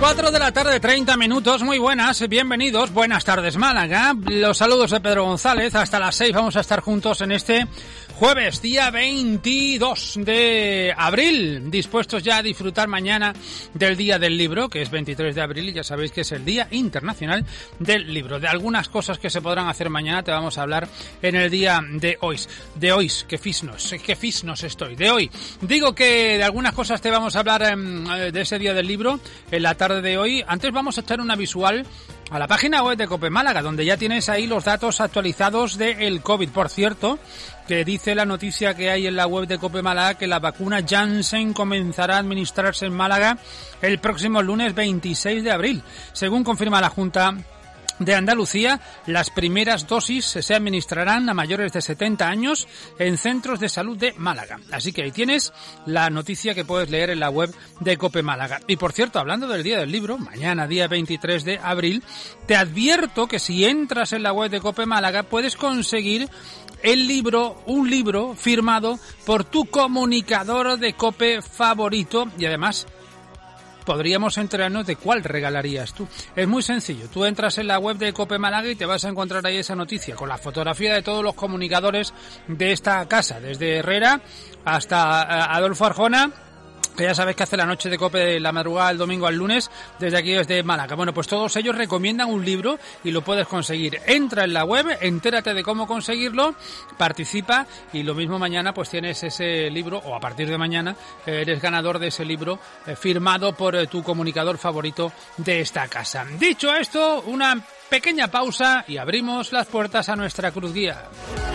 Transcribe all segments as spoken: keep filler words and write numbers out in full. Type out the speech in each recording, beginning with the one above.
cuatro de la tarde, treinta minutos, muy buenas, bienvenidos, buenas tardes Málaga, los saludos de Pedro González, hasta las seis vamos a estar juntos en este jueves, día veintidós de abril, dispuestos ya a disfrutar mañana del Día del Libro, que es veintitrés de abril, y ya sabéis que es el Día Internacional del Libro. De algunas cosas que se podrán hacer mañana te vamos a hablar en el día de hoy, de hoy, que fisnos, que fisnos estoy, de hoy. Digo que de algunas cosas te vamos a hablar eh, de ese Día del Libro en la tarde de hoy. Antes vamos a echar una visual a la página web de COPE Málaga, donde ya tienes ahí los datos actualizados del COVID. Por cierto, que dice la noticia que hay en la web de COPE Málaga que la vacuna Janssen comenzará a administrarse en Málaga el próximo lunes veintiséis de abril. Según confirma la Junta de Andalucía, las primeras dosis se administrarán a mayores de setenta años en centros de salud de Málaga. Así que ahí tienes la noticia que puedes leer en la web de COPE Málaga. Y por cierto, hablando del Día del Libro, mañana día veintitrés de abril, te advierto que si entras en la web de COPE Málaga puedes conseguir el libro, un libro firmado por tu comunicador de COPE favorito, y además podríamos enterarnos de cuál regalarías tú. Es muy sencillo, tú entras en la web de COPE Málaga y te vas a encontrar ahí esa noticia con la fotografía de todos los comunicadores de esta casa, desde Herrera hasta Adolfo Arjona, que ya sabes que hace la noche de COPE de la madrugada del domingo al lunes, desde aquí desde Málaga. Bueno, pues todos ellos recomiendan un libro y lo puedes conseguir. Entra en la web, entérate de cómo conseguirlo, participa y lo mismo mañana pues tienes ese libro, o a partir de mañana eres ganador de ese libro eh, firmado por eh, tu comunicador favorito de esta casa. Dicho esto, una pequeña pausa y abrimos las puertas a nuestra cruz guía.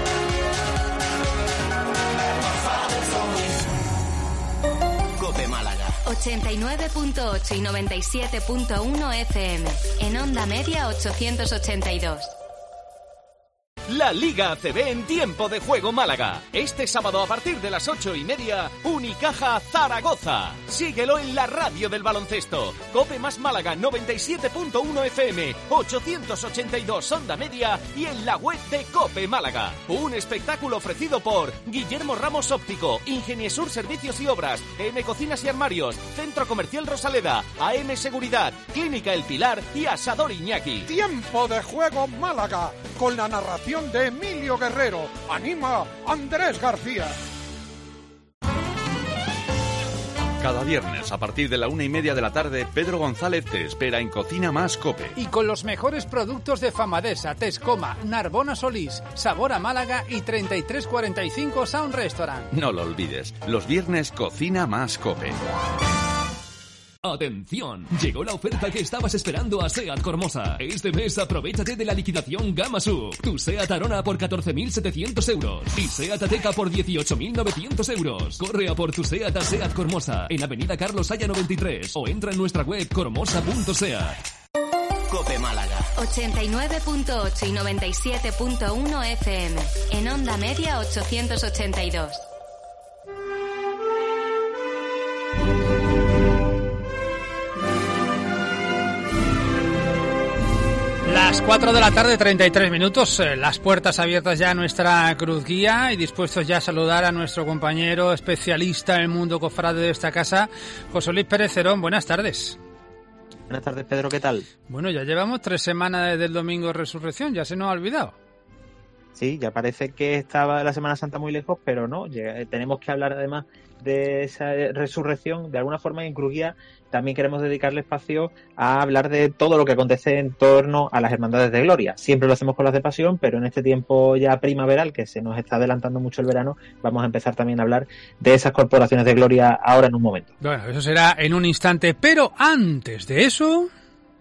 ochenta y nueve punto ocho y noventa y siete punto uno F M. En onda media ochocientos ochenta y dos. La Liga A C B en tiempo de juego Málaga. Este sábado a partir de las ocho y media, Unicaja Zaragoza. Síguelo en la radio del baloncesto. COPE más Málaga noventa y siete punto uno F M, ochocientos ochenta y dos onda media y en la web de COPE Málaga. Un espectáculo ofrecido por Guillermo Ramos Óptico, Ingeniesur Servicios y Obras, M Cocinas y Armarios, Centro Comercial Rosaleda, A M Seguridad, Clínica El Pilar y Asador Iñaki. Tiempo de juego Málaga, con la narración de Emilio Guerrero. Anima Andrés García. Cada viernes a partir de la una y media de la tarde, Pedro González te espera en Cocina Más COPE. Y con los mejores productos de Famadesa, Tescoma, Narbona Solís, Sabor a Málaga y treinta y tres cuarenta y cinco Sound Restaurant. No lo olvides, los viernes Cocina Más COPE. ¡Atención! Llegó la oferta que estabas esperando a SEAT Cormosa. Este mes aprovéchate de la liquidación Gama Sub. Tu SEAT Arona por catorce mil setecientos euros y SEAT Ateca por dieciocho mil novecientos euros. Corre a por tu SEAT a SEAT Cormosa en Avenida Carlos Haya noventa y tres o entra en nuestra web cormosa punto seat. COPE Málaga ochenta y nueve punto ocho y noventa y siete punto uno F M. En onda media ochocientos ochenta y dos. Las cuatro de la tarde, treinta y tres minutos, las puertas abiertas ya a nuestra cruz guía y dispuestos ya a saludar a nuestro compañero especialista en el mundo cofrade de esta casa, José Luis Pérez Cerón. Buenas tardes. Buenas tardes, Pedro, ¿qué tal? Bueno, ya llevamos tres semanas desde el domingo de Resurrección, ya se nos ha olvidado. Sí, ya parece que estaba la Semana Santa muy lejos, pero no, tenemos que hablar además de esa resurrección. De alguna forma en Cruz Guía también queremos dedicarle espacio a hablar de todo lo que acontece en torno a las hermandades de gloria. Siempre lo hacemos con las de pasión, pero en este tiempo ya primaveral, que se nos está adelantando mucho el verano, vamos a empezar también a hablar de esas corporaciones de gloria ahora en un momento. Bueno, eso será en un instante, pero antes de eso...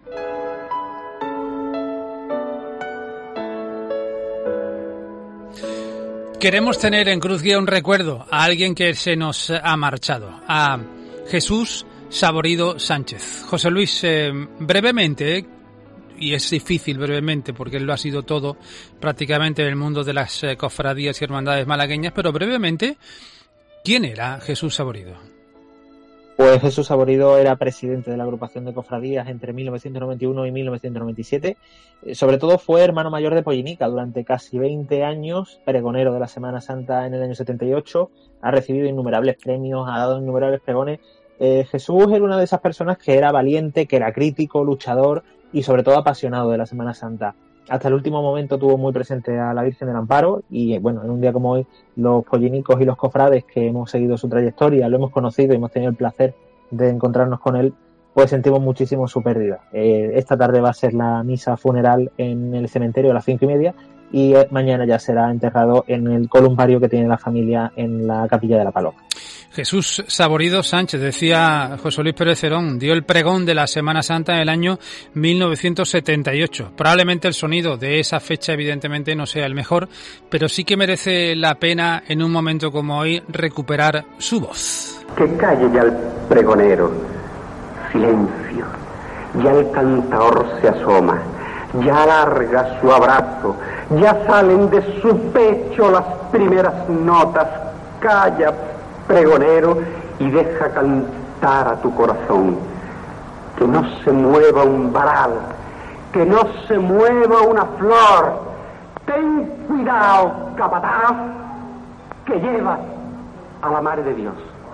Queremos tener en Cruz Guía un recuerdo a alguien que se nos ha marchado, a Jesús Saborido Sánchez. José Luis, eh, brevemente, y es difícil brevemente porque él lo ha sido todo prácticamente en el mundo de las eh, cofradías y hermandades malagueñas, pero brevemente, ¿quién era Jesús Saborido? Pues Jesús Saborido era presidente de la agrupación de cofradías entre mil novecientos noventa y uno y mil novecientos noventa y siete. Sobre todo fue hermano mayor de Pollinica durante casi veinte años, pregonero de la Semana Santa en el año setenta y ocho, ha recibido innumerables premios, ha dado innumerables pregones Eh, Jesús era una de esas personas que era valiente, que era crítico, luchador y sobre todo apasionado de la Semana Santa. Hasta el último momento tuvo muy presente a la Virgen del Amparo y, bueno, en un día como hoy, los pollinicos y los cofrades que hemos seguido su trayectoria, lo hemos conocido y hemos tenido el placer de encontrarnos con él, pues sentimos muchísimo su pérdida. Eh, esta tarde va a ser la misa funeral en el cementerio a las cinco y media y eh, mañana ya será enterrado en el columbario que tiene la familia en la capilla de la Paloma. Jesús Saborido Sánchez, decía José Luis Pérez Cerón, dio el pregón de la Semana Santa en el año mil novecientos setenta y ocho. Probablemente el sonido de esa fecha evidentemente no sea el mejor, pero sí que merece la pena en un momento como hoy recuperar su voz. Que calle ya el pregonero. Silencio. Ya el cantador se asoma. Ya alarga su abrazo. Ya salen de su pecho las primeras notas. Calla, pregonero, y deja cantar a tu corazón. Que no se mueva un varal, que no se mueva una flor. Ten cuidado, capataz, que lleva a la Madre de Dios.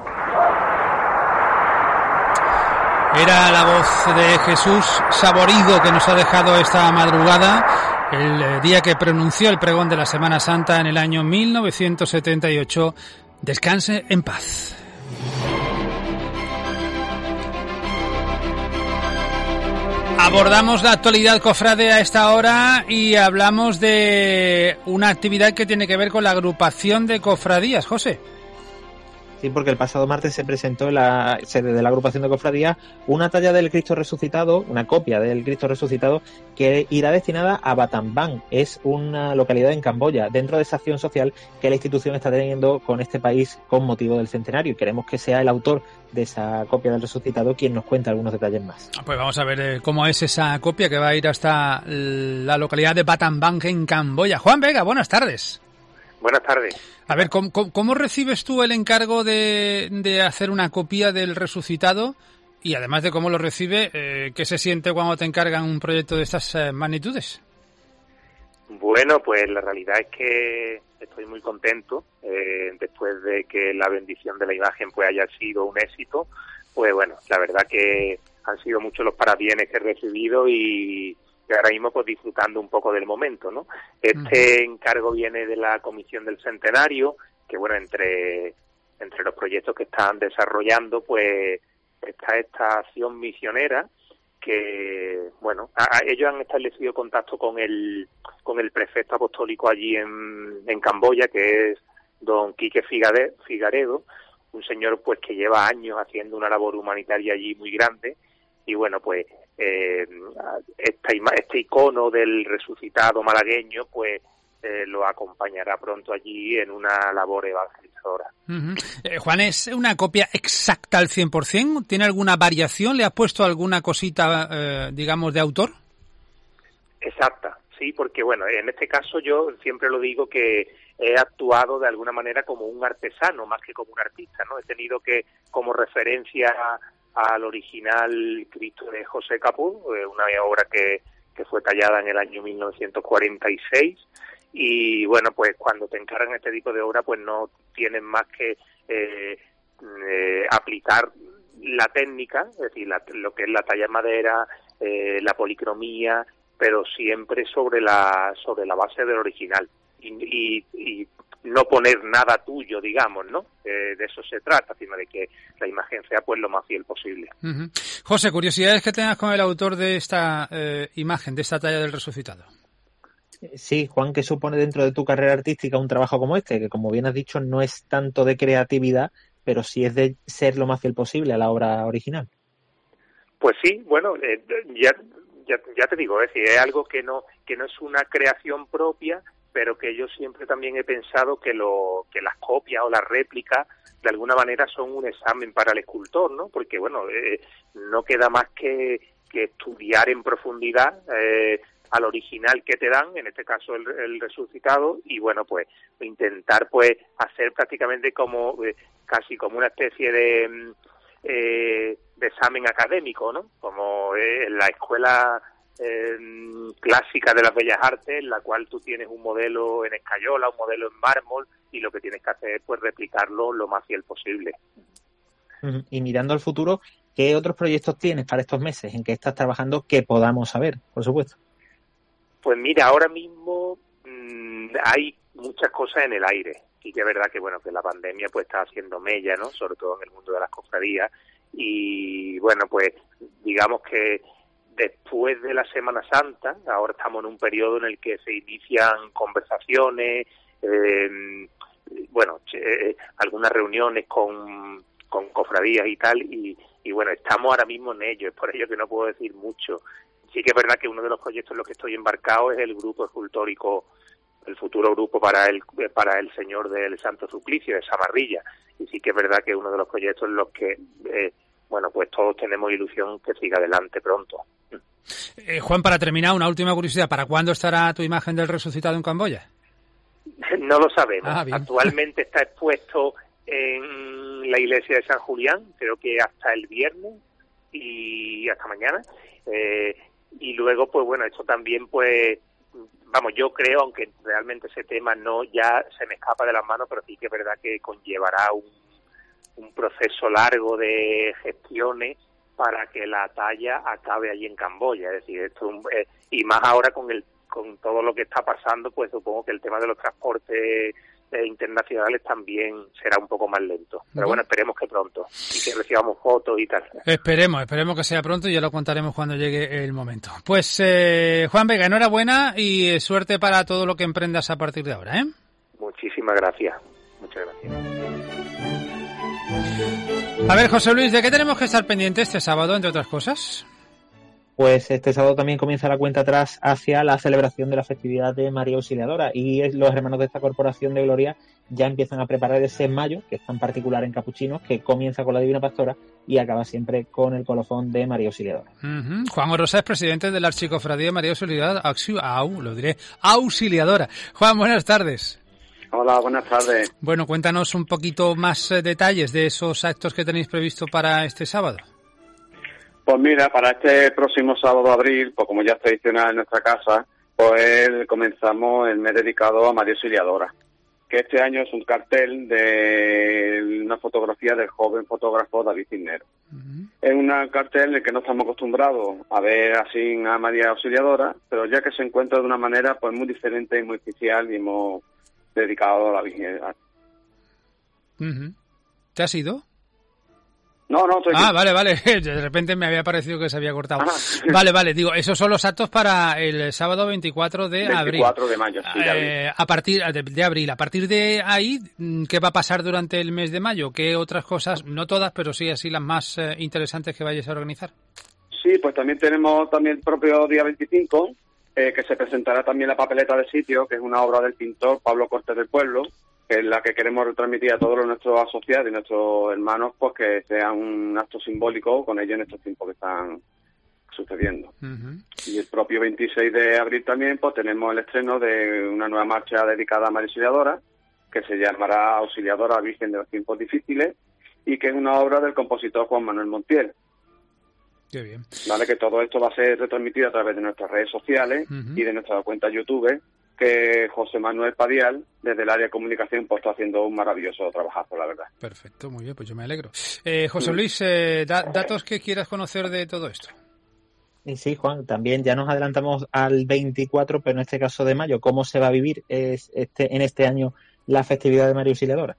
Era la voz de Jesús Saborido que nos ha dejado esta madrugada, el día que pronunció el pregón de la Semana Santa en el año mil novecientos setenta y ocho. Descanse en paz. Abordamos la actualidad cofrade a esta hora y hablamos de una actividad que tiene que ver con la agrupación de cofradías. José. Sí, porque el pasado martes se presentó en la sede de la agrupación de cofradías una talla del Cristo resucitado, una copia del Cristo resucitado, que irá destinada a Battambang. Es una localidad en Camboya, dentro de esa acción social que la institución está teniendo con este país con motivo del centenario. Y queremos que sea el autor de esa copia del resucitado quien nos cuente algunos detalles más. Pues vamos a ver eh, cómo es esa copia que va a ir hasta la localidad de Battambang en Camboya. Juan Vega, buenas tardes. Buenas tardes. A ver, ¿cómo, cómo, cómo recibes tú el encargo de, de hacer una copia del resucitado? Y además de cómo lo recibe, eh, ¿qué se siente cuando te encargan un proyecto de estas eh, magnitudes? Bueno, pues la realidad es que estoy muy contento. Eh, después de que la bendición de la imagen pues haya sido un éxito, pues bueno, la verdad que han sido muchos los parabienes que he recibido y... y ahora mismo pues disfrutando un poco del momento, ¿no? Este uh-huh. encargo viene de la Comisión del Centenario, que bueno, entre entre los proyectos que están desarrollando, pues está esta acción misionera que, bueno, a, a ellos han establecido contacto con el con el prefecto apostólico allí en, en Camboya, que es don Quique Figade, Figaredo, un señor pues que lleva años haciendo una labor humanitaria allí muy grande. Y bueno, pues eh, esta ima- este icono del resucitado malagueño, pues eh, lo acompañará pronto allí en una labor evangelizadora. Uh-huh. Eh, Juan, ¿es una copia exacta al cien por ciento? ¿Tiene alguna variación? ¿Le has puesto alguna cosita, eh, digamos, de autor? Exacta, sí, porque bueno, en este caso yo siempre lo digo que he actuado de alguna manera como un artesano más que como un artista, ¿no? He tenido que, como referencia al original Cristo de José Capul, una obra que, que fue tallada en el año mil novecientos cuarenta y seis, y bueno, pues cuando te encargan este tipo de obra, pues no tienen más que eh, eh, aplicar la técnica, es decir, la, lo que es la talla en madera, eh, la policromía, pero siempre sobre la sobre la base del original, y, y, y no poner nada tuyo, digamos, ¿no? Eh, de eso se trata, sino de que la imagen sea pues lo más fiel posible. Uh-huh. José, curiosidades que tengas con el autor de esta eh, imagen, de esta talla del resucitado. Sí, Juan, ¿qué supone dentro de tu carrera artística un trabajo como este? Que, como bien has dicho, no es tanto de creatividad, pero sí es de ser lo más fiel posible a la obra original. Pues sí, bueno, eh, ya, ya ya te digo, es decir, es algo que no que no es una creación propia, pero que yo siempre también he pensado que lo que las copias o las réplicas de alguna manera son un examen para el escultor, ¿no? Porque, bueno, eh, no queda más que, que estudiar en profundidad eh, al original que te dan, en este caso el, el resucitado, y, bueno, pues intentar pues hacer prácticamente como eh, casi como una especie de, eh, de examen académico, ¿no? Como eh, en la escuela Eh, clásica de las bellas artes, en la cual tú tienes un modelo en escayola, un modelo en mármol, y lo que tienes que hacer es pues replicarlo lo más fiel posible. Y mirando al futuro, ¿qué otros proyectos tienes para estos meses? ¿En qué estás trabajando que podamos saber, por supuesto? Pues mira, ahora mismo mmm, hay muchas cosas en el aire. Y que es verdad que bueno que la pandemia pues está haciendo mella, ¿no? Sobre todo en el mundo de las cofradías. Y bueno, pues digamos que después de la Semana Santa, ahora estamos en un periodo en el que se inician conversaciones, eh, bueno, eh, algunas reuniones con, con cofradías y tal, y, y bueno, estamos ahora mismo en ello, es por ello que no puedo decir mucho. Sí que es verdad que uno de los proyectos en los que estoy embarcado es el grupo escultórico, el futuro grupo para el para el Señor del Santo Suplicio de Samarrilla, y sí que es verdad que es uno de los proyectos en los que eh, bueno, pues todos tenemos ilusión que siga adelante pronto. Eh, Juan, para terminar, una última curiosidad, ¿para cuándo estará tu imagen del resucitado en Camboya? No lo sabemos. Ah, actualmente está expuesto en la iglesia de San Julián, creo que hasta el viernes y hasta mañana, eh, y luego pues bueno, esto también pues vamos, yo creo, aunque realmente ese tema no ya se me escapa de las manos, pero sí que es verdad que conllevará un, un proceso largo de gestiones para que la talla acabe allí en Camboya. Es decir, esto eh, y más ahora con el con todo lo que está pasando, pues supongo que el tema de los transportes eh, internacionales también será un poco más lento. Pero bueno, esperemos que pronto y que recibamos fotos y tal. Esperemos, esperemos que sea pronto y ya lo contaremos cuando llegue el momento. Pues eh, Juan Vega, enhorabuena y suerte para todo lo que emprendas a partir de ahora, ¿eh? Muchísimas gracias. Muchas gracias. A ver, José Luis, ¿de qué tenemos que estar pendientes este sábado, entre otras cosas? Pues este sábado también comienza la cuenta atrás hacia la celebración de la festividad de María Auxiliadora, y los hermanos de esta corporación de Gloria ya empiezan a preparar ese mayo, que es tan particular en Capuchinos, que comienza con la Divina Pastora y acaba siempre con el colofón de María Auxiliadora. Uh-huh. Juan Orosa es presidente de la Archicofradía de María Auxiliadora, Au, lo diré, Auxiliadora. Juan, buenas tardes. Hola, buenas tardes. Bueno, cuéntanos un poquito más eh, detalles de esos actos que tenéis previsto para este sábado. Pues mira, para este próximo sábado de abril, pues como ya es tradicional en nuestra casa, pues comenzamos el mes dedicado a María Auxiliadora, que este año es un cartel de una fotografía del joven fotógrafo David Cisneros. Uh-huh. Es un cartel en el que no estamos acostumbrados a ver así a María Auxiliadora, pero ya que se encuentra de una manera pues muy diferente y muy especial, y hemos dedicado a la Virgen. Uh-huh. ¿Te has ido? No, no, estoy Ah, aquí. vale, vale. De repente me había parecido que se había cortado. Ajá. Vale, vale. Digo, esos son los actos para el sábado veinticuatro de abril. veinticuatro de mayo, sí, de abril. Eh, a partir de, de abril. A partir de ahí, ¿qué va a pasar durante el mes de mayo? ¿Qué otras cosas, no todas, pero sí así las más eh, interesantes que vayáis a organizar? Sí, pues también tenemos también el propio día veinticinco, eh, que se presentará también la papeleta de sitio, que es una obra del pintor Pablo Cortés del Pueblo, que es la que queremos retransmitir a todos nuestros asociados y nuestros hermanos, pues que sea un acto simbólico con ellos en estos tiempos que están sucediendo. Uh-huh. Y el propio veintiséis de abril también pues tenemos el estreno de una nueva marcha dedicada a María Auxiliadora, que se llamará Auxiliadora Virgen de los Tiempos Difíciles, y que es una obra del compositor Juan Manuel Montiel. Qué bien. Vale, que todo esto va a ser retransmitido a través de nuestras redes sociales uh-huh. y de nuestra cuenta YouTube, que José Manuel Padial, desde el área de comunicación, pues está haciendo un maravilloso trabajo, la verdad. Perfecto, muy bien, pues yo me alegro. Eh, José Luis, eh, da, datos que quieras conocer de todo esto. Sí, Juan, también ya nos adelantamos al veinticuatro, pero en este caso de mayo. ¿Cómo se va a vivir este, en este año la festividad de María Auxiliadora?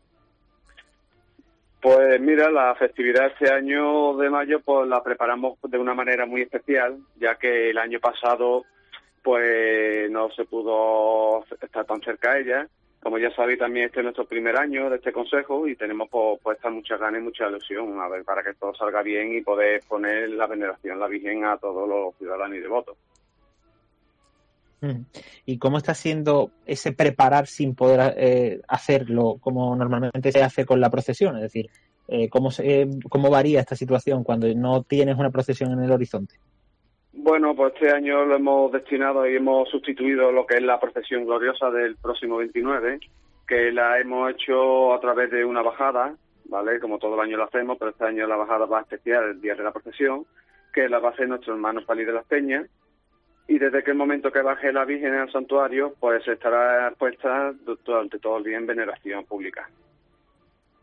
Pues mira, la festividad este año de mayo pues la preparamos de una manera muy especial, ya que el año pasado pues no se pudo estar tan cerca de ella. Como ya sabéis, también este es nuestro primer año de este consejo y tenemos pues, pues muchas ganas y mucha ilusión a ver para que todo salga bien y poder poner la veneración a la Virgen a todos los ciudadanos y devotos. ¿Y cómo está siendo ese preparar sin poder eh, hacerlo como normalmente se hace con la procesión? Es decir, eh, ¿cómo, se, ¿cómo varía esta situación cuando no tienes una procesión en el horizonte? Bueno, pues este año lo hemos destinado y hemos sustituido lo que es la procesión gloriosa del próximo veintinueve, que la hemos hecho a través de una bajada, ¿vale? Como todo el año lo hacemos, pero este año la bajada va especial el día de la procesión, que la va a hacer nuestro hermano Palí de las Peñas, y desde que el momento que baje la Virgen al santuario, pues estará puesta durante todo el día en veneración pública.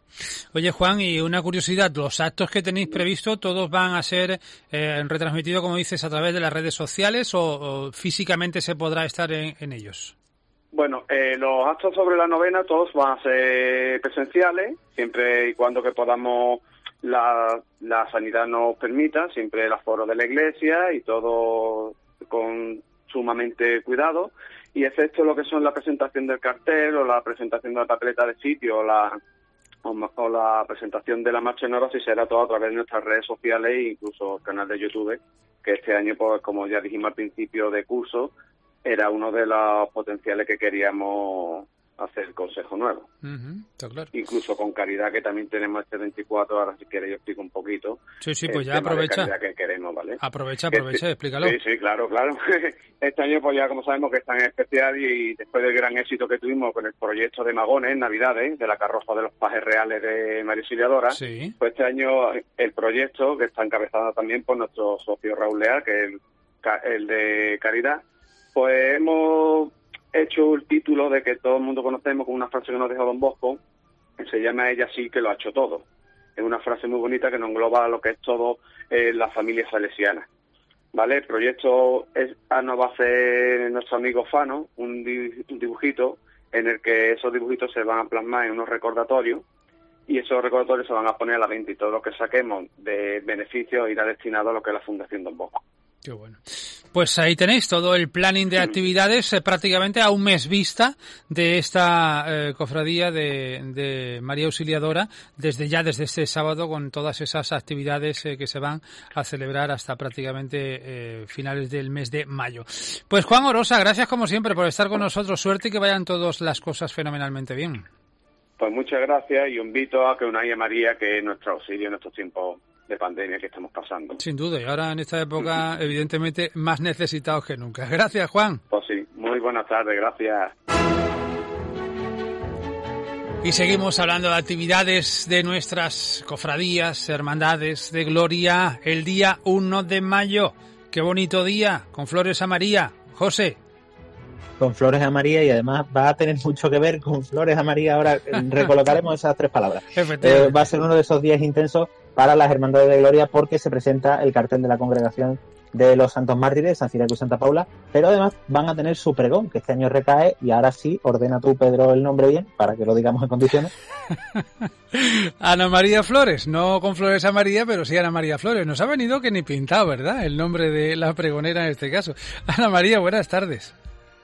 Oye, Juan, y una curiosidad, los actos que tenéis previsto, ¿todos van a ser eh, retransmitidos, como dices, a través de las redes sociales o, o físicamente se podrá estar en, en ellos? Bueno, eh, los actos sobre la novena todos van a ser presenciales, siempre y cuando que podamos, la, la sanidad nos permita, siempre el aforo de la iglesia y todo con sumamente cuidado, y excepto lo que son la presentación del cartel o la presentación de la papeleta de sitio o la, o, o la presentación de la marcha en oro, si será todo a través de nuestras redes sociales e incluso el canal de YouTube, que este año, pues como ya dijimos al principio de curso, era uno de los potenciales que queríamos hacer el Consejo Nuevo. Uh-huh, está claro. Incluso con Caridad, que también tenemos este veinticuatro, ahora si quieres yo explico un poquito. Sí, sí, pues ya aprovecha. De que queremos, ¿vale? Aprovecha, aprovecha, este, explícalo. Sí, sí, claro, claro. Este año pues ya como sabemos que es tan especial y después del gran éxito que tuvimos con el proyecto de Magones, Navidades, de la carroza de los pajes reales de María Auxiliadora, sí. Pues este año el proyecto, que está encabezado también por nuestro socio Raúl Leal, que es el, el de Caridad, pues hemos hecho el título de que todo el mundo conocemos con una frase que nos dejó Don Bosco, que se llama Ella sí que lo ha hecho todo. Es una frase muy bonita que nos engloba lo que es todo eh, la familia salesiana. ¿Vale? El proyecto es, ah, nos va a hacer nuestro amigo Fano, un, di, un dibujito en el que esos dibujitos se van a plasmar en unos recordatorios y esos recordatorios se van a poner a la venta y todo lo que saquemos de beneficios irá destinado a lo que es la Fundación Don Bosco. Qué bueno. Pues ahí tenéis todo el planning de actividades eh, prácticamente a un mes vista de esta eh, cofradía de, de María Auxiliadora, desde ya desde este sábado con todas esas actividades eh, que se van a celebrar hasta prácticamente eh, finales del mes de mayo. Pues Juan Orosa, gracias como siempre por estar con nosotros, suerte y que vayan todas las cosas fenomenalmente bien. Pues muchas gracias y invito a que unáis a María, que es nuestro auxilio en estos tiempos de pandemia que estamos pasando. Sin duda, y ahora en esta época, evidentemente, más necesitados que nunca. Gracias, Juan. Pues sí, muy buenas tardes, gracias. Y seguimos hablando de actividades de nuestras cofradías, hermandades de gloria, el día uno de mayo. Qué bonito día, con flores a María. José. Con flores a María y además va a tener mucho que ver con flores a María. Ahora recolocaremos esas tres palabras. Eh, va a ser uno de esos días intensos para las Hermandades de Gloria porque se presenta el cartel de la Congregación de los Santos Mártires, San Ciriaco y Santa Paula, pero además van a tener su pregón, que este año recae, y ahora sí, ordena tú, Pedro, el nombre bien, para que lo digamos en condiciones. Ana María Flores, no con flores a María, pero sí Ana María Flores. Nos ha venido que ni pintado, ¿verdad?, el nombre de la pregonera en este caso. Ana María, buenas tardes.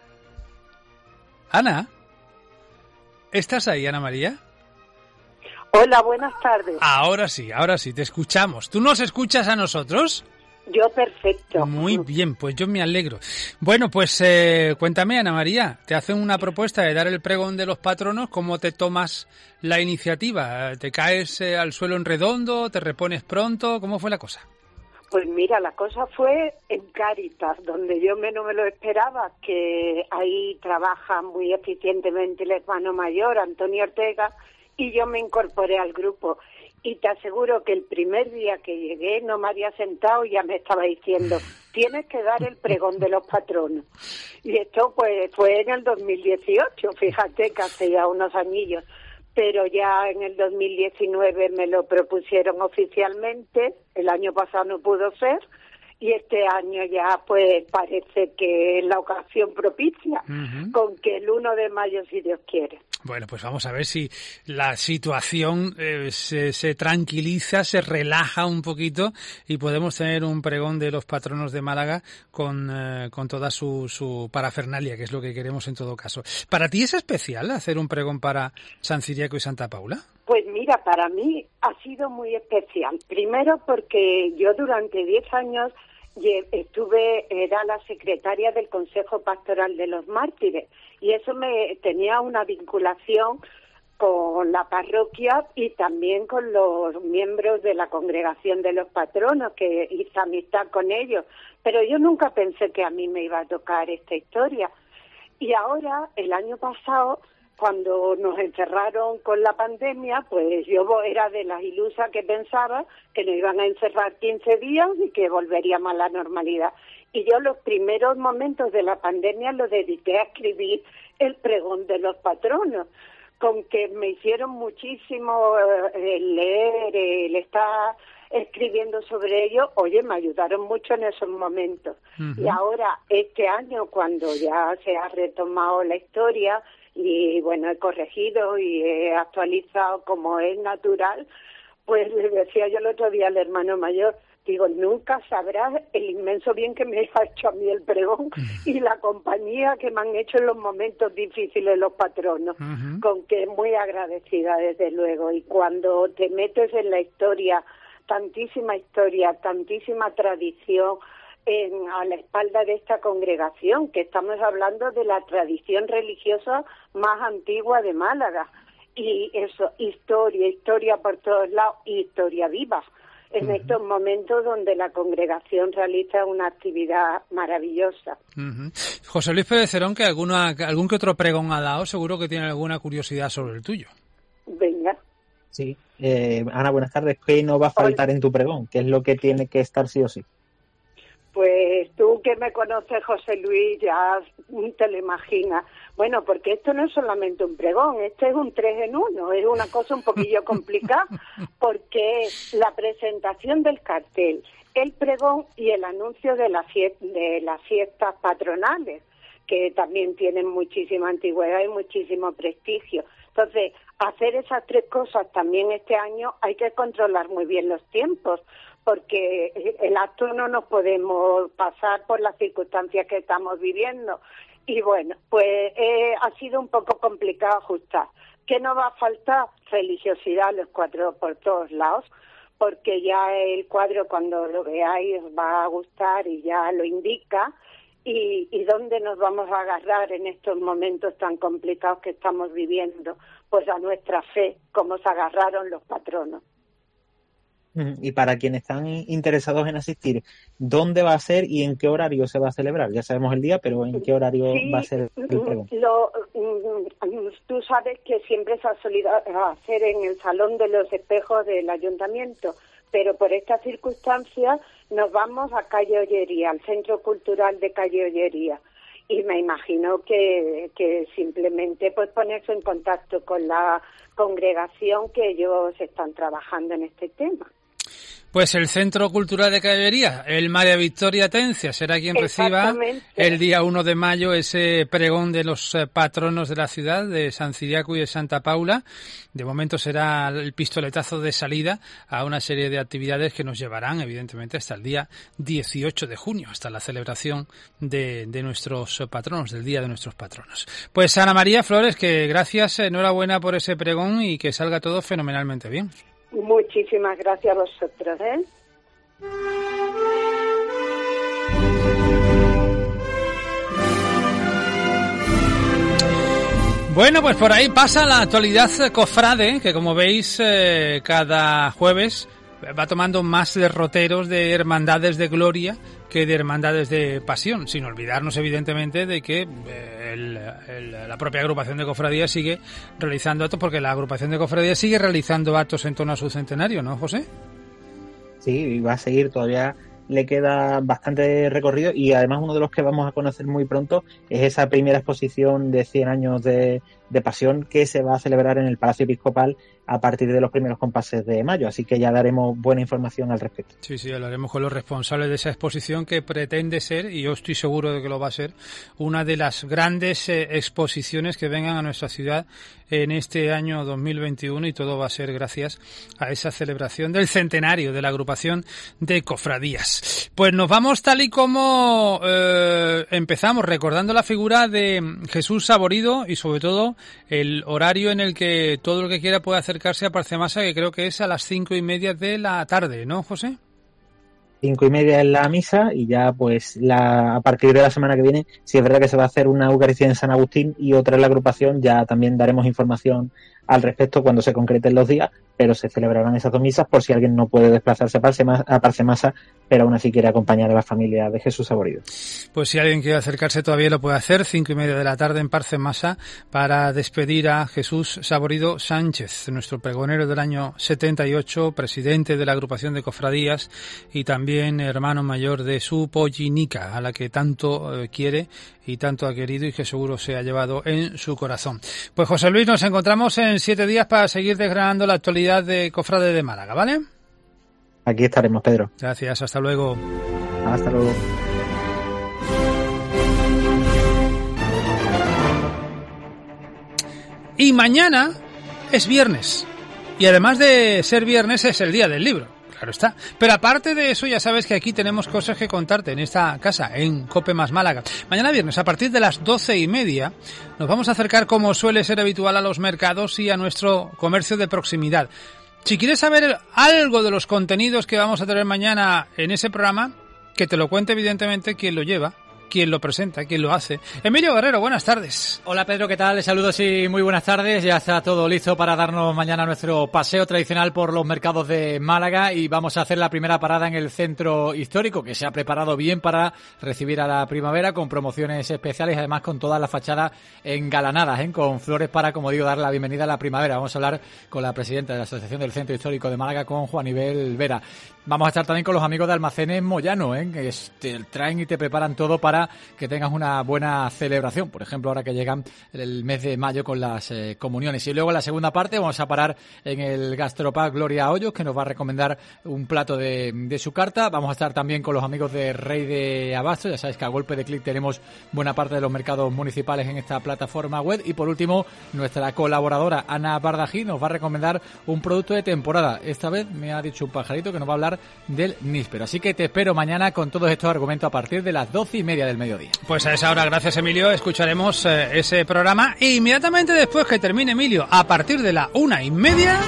Ana, ¿estás ahí, Ana María? Hola, buenas tardes. Ahora sí, ahora sí, te escuchamos. ¿Tú nos escuchas a nosotros? Yo perfecto. Muy bien, pues yo me alegro. Bueno, pues eh, cuéntame, Ana María, te hacen una propuesta de dar el pregón de los patronos, ¿cómo te tomas la iniciativa? ¿Te caes eh, al suelo en redondo? ¿Te repones pronto? ¿Cómo fue la cosa? Pues mira, la cosa fue en Cáritas, donde yo menos me lo esperaba, que ahí trabaja muy eficientemente el hermano mayor, Antonio Ortega, y yo me incorporé al grupo. Y te aseguro que el primer día que llegué no me había sentado y ya me estaba diciendo, tienes que dar el pregón de los patronos. Y esto pues fue en el dos mil dieciocho, fíjate que hace ya unos añillos. Pero ya en el dos mil diecinueve me lo propusieron oficialmente, el año pasado no pudo ser, y este año ya pues parece que es la ocasión propicia, uh-huh. con que el uno de mayo, si Dios quiere. Bueno, pues vamos a ver si la situación eh, se, se tranquiliza, se relaja un poquito y podemos tener un pregón de los patronos de Málaga con, eh, con toda su, su parafernalia, que es lo que queremos en todo caso. ¿Para ti es especial hacer un pregón para San Ciriaco y Santa Paula? Pues mira, para mí ha sido muy especial. Primero porque yo durante diez años estuve, era la secretaria del Consejo Pastoral de los Mártires y eso me tenía una vinculación con la parroquia y también con los miembros de la Congregación de los Patronos, que hice amistad con ellos, pero yo nunca pensé que a mí me iba a tocar esta historia. Y ahora, el año pasado, cuando nos encerraron con la pandemia, pues yo era de las ilusas que pensaba que nos iban a encerrar quince días y que volveríamos a la normalidad. Y yo los primeros momentos de la pandemia lo dediqué a escribir el pregón de los patronos, con que me hicieron muchísimo eh, el leer, el estar escribiendo sobre ello, oye, me ayudaron mucho en esos momentos. Uh-huh. Y ahora, este año, cuando ya se ha retomado la historia, y bueno, he corregido y he actualizado como es natural, pues le decía yo el otro día al hermano mayor, digo, nunca sabrás el inmenso bien que me ha hecho a mí el pregón y la compañía que me han hecho en los momentos difíciles los patronos, uh-huh. con que muy agradecida desde luego. Y cuando te metes en la historia, tantísima historia, tantísima tradición en, a la espalda de esta congregación, que estamos hablando de la tradición religiosa más antigua de Málaga. Y eso, historia, historia por todos lados, historia viva. En uh-huh. estos momentos donde la congregación realiza una actividad maravillosa. Uh-huh. José Luis Pérez Cerón, que alguna, algún que otro pregón ha dado, seguro que tiene alguna curiosidad sobre el tuyo. Venga. Sí. Eh, Ana, buenas tardes. ¿Qué no va a faltar Hola. en tu pregón? ¿Qué es lo que tiene que estar sí o sí? Pues tú que me conoces, José Luis, ya te lo imaginas. Bueno, porque esto no es solamente un pregón, este es un tres en uno, es una cosa un poquillo complicada, porque la presentación del cartel, el pregón y el anuncio de, la fiesta, de las fiestas patronales, que también tienen muchísima antigüedad y muchísimo prestigio. Entonces, hacer esas tres cosas también este año hay que controlar muy bien los tiempos, porque el acto no nos podemos pasar por las circunstancias que estamos viviendo. Y bueno, pues eh, ha sido un poco complicado ajustar. ¿Qué no va a faltar? Religiosidad los cuadros por todos lados, porque ya el cuadro cuando lo veáis os va a gustar y ya lo indica. Y, y dónde nos vamos a agarrar en estos momentos tan complicados que estamos viviendo, pues a nuestra fe, como se agarraron los patronos. Y para quienes están interesados en asistir, ¿dónde va a ser y en qué horario se va a celebrar? Ya sabemos el día, pero ¿en qué horario sí, va a ser el pregón? Lo, tú sabes que siempre se ha solido hacer en el Salón de los Espejos del Ayuntamiento, pero por estas circunstancias nos vamos a Calle Ollería, al Centro Cultural de Calle Ollería. Y me imagino que, que simplemente pues ponerse en contacto con la congregación, que ellos están trabajando en este tema. Pues el Centro Cultural de Callería, el María Victoria Tencia, será quien reciba el día uno de mayo ese pregón de los patronos de la ciudad, de San Ciriaco y de Santa Paula. De momento será el pistoletazo de salida a una serie de actividades que nos llevarán, evidentemente, hasta el día dieciocho de junio, hasta la celebración de, de nuestros patronos, del Día de nuestros Patronos. Pues Ana María Flores, que gracias, enhorabuena por ese pregón y que salga todo fenomenalmente bien. Muchísimas gracias a vosotros, ¿eh? Bueno, pues por ahí pasa la actualidad cofrade, que como veis, eh, cada jueves va tomando más derroteros de hermandades de gloria que de hermandades de pasión, sin olvidarnos evidentemente de que eh, el, el, la propia agrupación de cofradías sigue realizando actos, porque la agrupación de cofradías sigue realizando actos en torno a su centenario, ¿no, José? Sí, va a seguir, todavía le queda bastante recorrido, y además uno de los que vamos a conocer muy pronto es esa primera exposición de cien años de, de pasión que se va a celebrar en el Palacio Episcopal a partir de los primeros compases de mayo, así que ya daremos buena información al respecto. Sí, sí, hablaremos con los responsables de esa exposición, que pretende ser, y yo estoy seguro de que lo va a ser, una de las grandes eh, exposiciones que vengan a nuestra ciudad en este año dos mil veintiuno, y todo va a ser gracias a esa celebración del centenario de la agrupación de cofradías. Pues nos vamos tal y como eh, empezamos, recordando la figura de Jesús Saborido y sobre todo el horario en el que todo el que quiera puede acercarse a Parcemasa, que creo que es a las cinco y media de la tarde, ¿no, José? Cinco y media en la misa, y ya pues la, a partir de la semana que viene, si es verdad que se va a hacer una Eucaristía en San Agustín y otra en la agrupación, ya también daremos información al respecto cuando se concreten los días, pero se celebrarán esas dos misas por si alguien no puede desplazarse a Parcemasa, pero aún así quiere acompañar a la familia de Jesús Saborido. Pues si alguien quiere acercarse todavía lo puede hacer, cinco y media de la tarde en Parcemasa, para despedir a Jesús Saborido Sánchez, nuestro pregonero del año setenta y ocho, presidente de la agrupación de cofradías y también hermano mayor de su pollinica, a la que tanto eh, quiere y tanto ha querido y que seguro se ha llevado en su corazón. Pues José Luis, nos encontramos en siete días para seguir desgranando la actualidad de Cofrade de Málaga, ¿vale? Aquí estaremos, Pedro. Gracias, hasta luego. Hasta luego. Y mañana es viernes. Y además de ser viernes es el día del libro. Claro está. Pero aparte de eso, ya sabes que aquí tenemos cosas que contarte en esta casa, en Cope Más Málaga. Mañana viernes, a partir de las doce y media, nos vamos a acercar, como suele ser habitual, a los mercados y a nuestro comercio de proximidad. Si quieres saber algo de los contenidos que vamos a tener mañana en ese programa, que te lo cuente evidentemente quien lo lleva, quien lo presenta, quien lo hace. Emilio Guerrero, buenas tardes. Hola Pedro, ¿qué tal? Saludos y muy buenas tardes. Ya está todo listo para darnos mañana nuestro paseo tradicional por los mercados de Málaga y vamos a hacer la primera parada en el centro histórico, que se ha preparado bien para recibir a la primavera con promociones especiales y además con todas las fachadas engalanadas, ¿eh? Con flores para, como digo, dar la bienvenida a la primavera. Vamos a hablar con la presidenta de la Asociación del Centro Histórico de Málaga, con Juanibel Vera. Vamos a estar también con los amigos de Almacenes Moyano, ¿eh? Que te traen y te preparan todo para que tengas una buena celebración. Por ejemplo, ahora que llegan el mes de mayo con las eh, comuniones. Y luego en la segunda parte vamos a parar en el Gastropack Gloria Hoyos, que nos va a recomendar un plato de, de su carta. Vamos a estar también con los amigos de Rey de Abasto. Ya sabes que a golpe de clic tenemos buena parte de los mercados municipales en esta plataforma web. Y por último, nuestra colaboradora Ana Bardají nos va a recomendar un producto de temporada. Esta vez me ha dicho un pajarito que nos va a hablar del níspero. Así que te espero mañana con todos estos argumentos a partir de las doce y media del mediodía. Pues a esa hora, gracias Emilio, escucharemos eh, ese programa e inmediatamente después que termine Emilio, a partir de la una y media,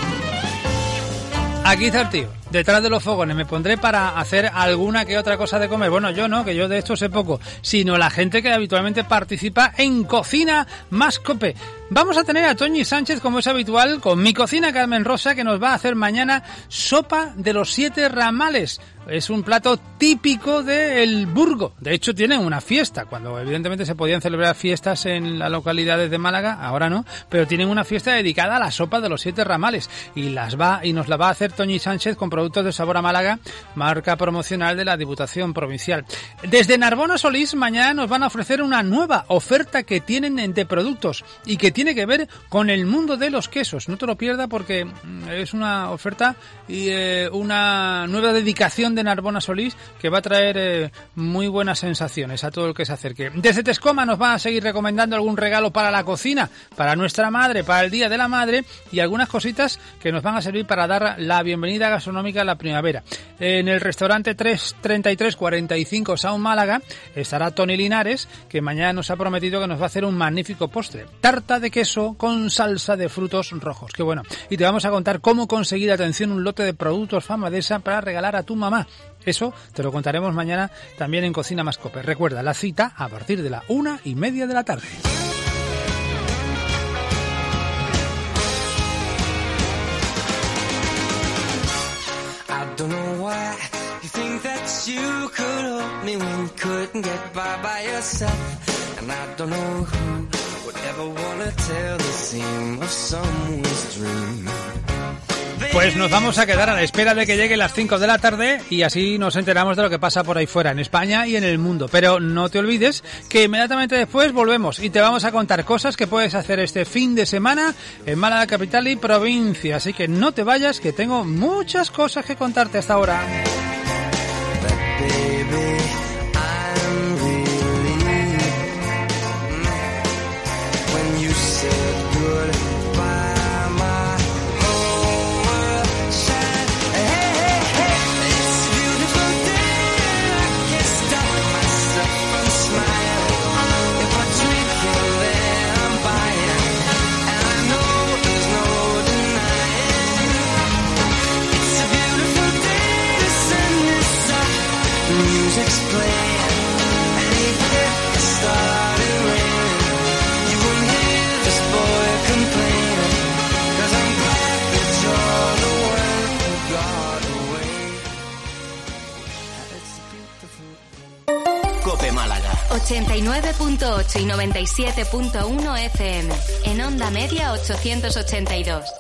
aquí está el tío, detrás de los fogones. Me pondré para hacer alguna que otra cosa de comer. Bueno, yo no, que yo de esto sé poco, sino la gente que habitualmente participa en Cocina Más Cope. Vamos a tener a Toñi Sánchez, como es habitual, con Mi Cocina Carmen Rosa, que nos va a hacer mañana sopa de los siete ramales. Es un plato típico de El Burgo. De hecho, tienen una fiesta, cuando evidentemente se podían celebrar fiestas en las localidades de Málaga, ahora no, pero tienen una fiesta dedicada a la sopa de los siete ramales. Y las va y nos la va a hacer Toñi Sánchez con productos de Sabor a Málaga, marca promocional de la Diputación Provincial. Desde Narbona Solís, mañana nos van a ofrecer una nueva oferta que tienen de productos y que tiene que ver con el mundo de los quesos. No te lo pierdas porque es una oferta y eh, una nueva dedicación de Narbona Solís que va a traer eh, muy buenas sensaciones a todo el que se acerque. Desde Tescoma nos van a seguir recomendando algún regalo para la cocina, para nuestra madre, para el Día de la Madre y algunas cositas que nos van a servir para dar la bienvenida gastronómica a la primavera. En el restaurante tres treinta y tres cuarenta y cinco Sound Málaga estará Tony Linares, que mañana nos ha prometido que nos va a hacer un magnífico postre. Tarta de queso con salsa de frutos rojos. Qué bueno. Y te vamos a contar cómo conseguir, atención, un lote de productos Famadesa para regalar a tu mamá. Eso te lo contaremos mañana también en Cocina Más Cope. Recuerda, la cita a partir de la una y media de la tarde. I don't know why you think that you could hold me when you couldn't get by by yourself. And I don't know who would ever wanna tell the seam of someone's dream. Pues nos vamos a quedar a la espera de que lleguen las cinco de la tarde y así nos enteramos de lo que pasa por ahí fuera, en España y en el mundo. Pero no te olvides que inmediatamente después volvemos y te vamos a contar cosas que puedes hacer este fin de semana en Málaga capital y provincia. Así que no te vayas, que tengo muchas cosas que contarte hasta ahora. Explode. ochenta y nueve punto ocho y noventa y siete punto uno F M. En Onda Media ochocientos ochenta y dos.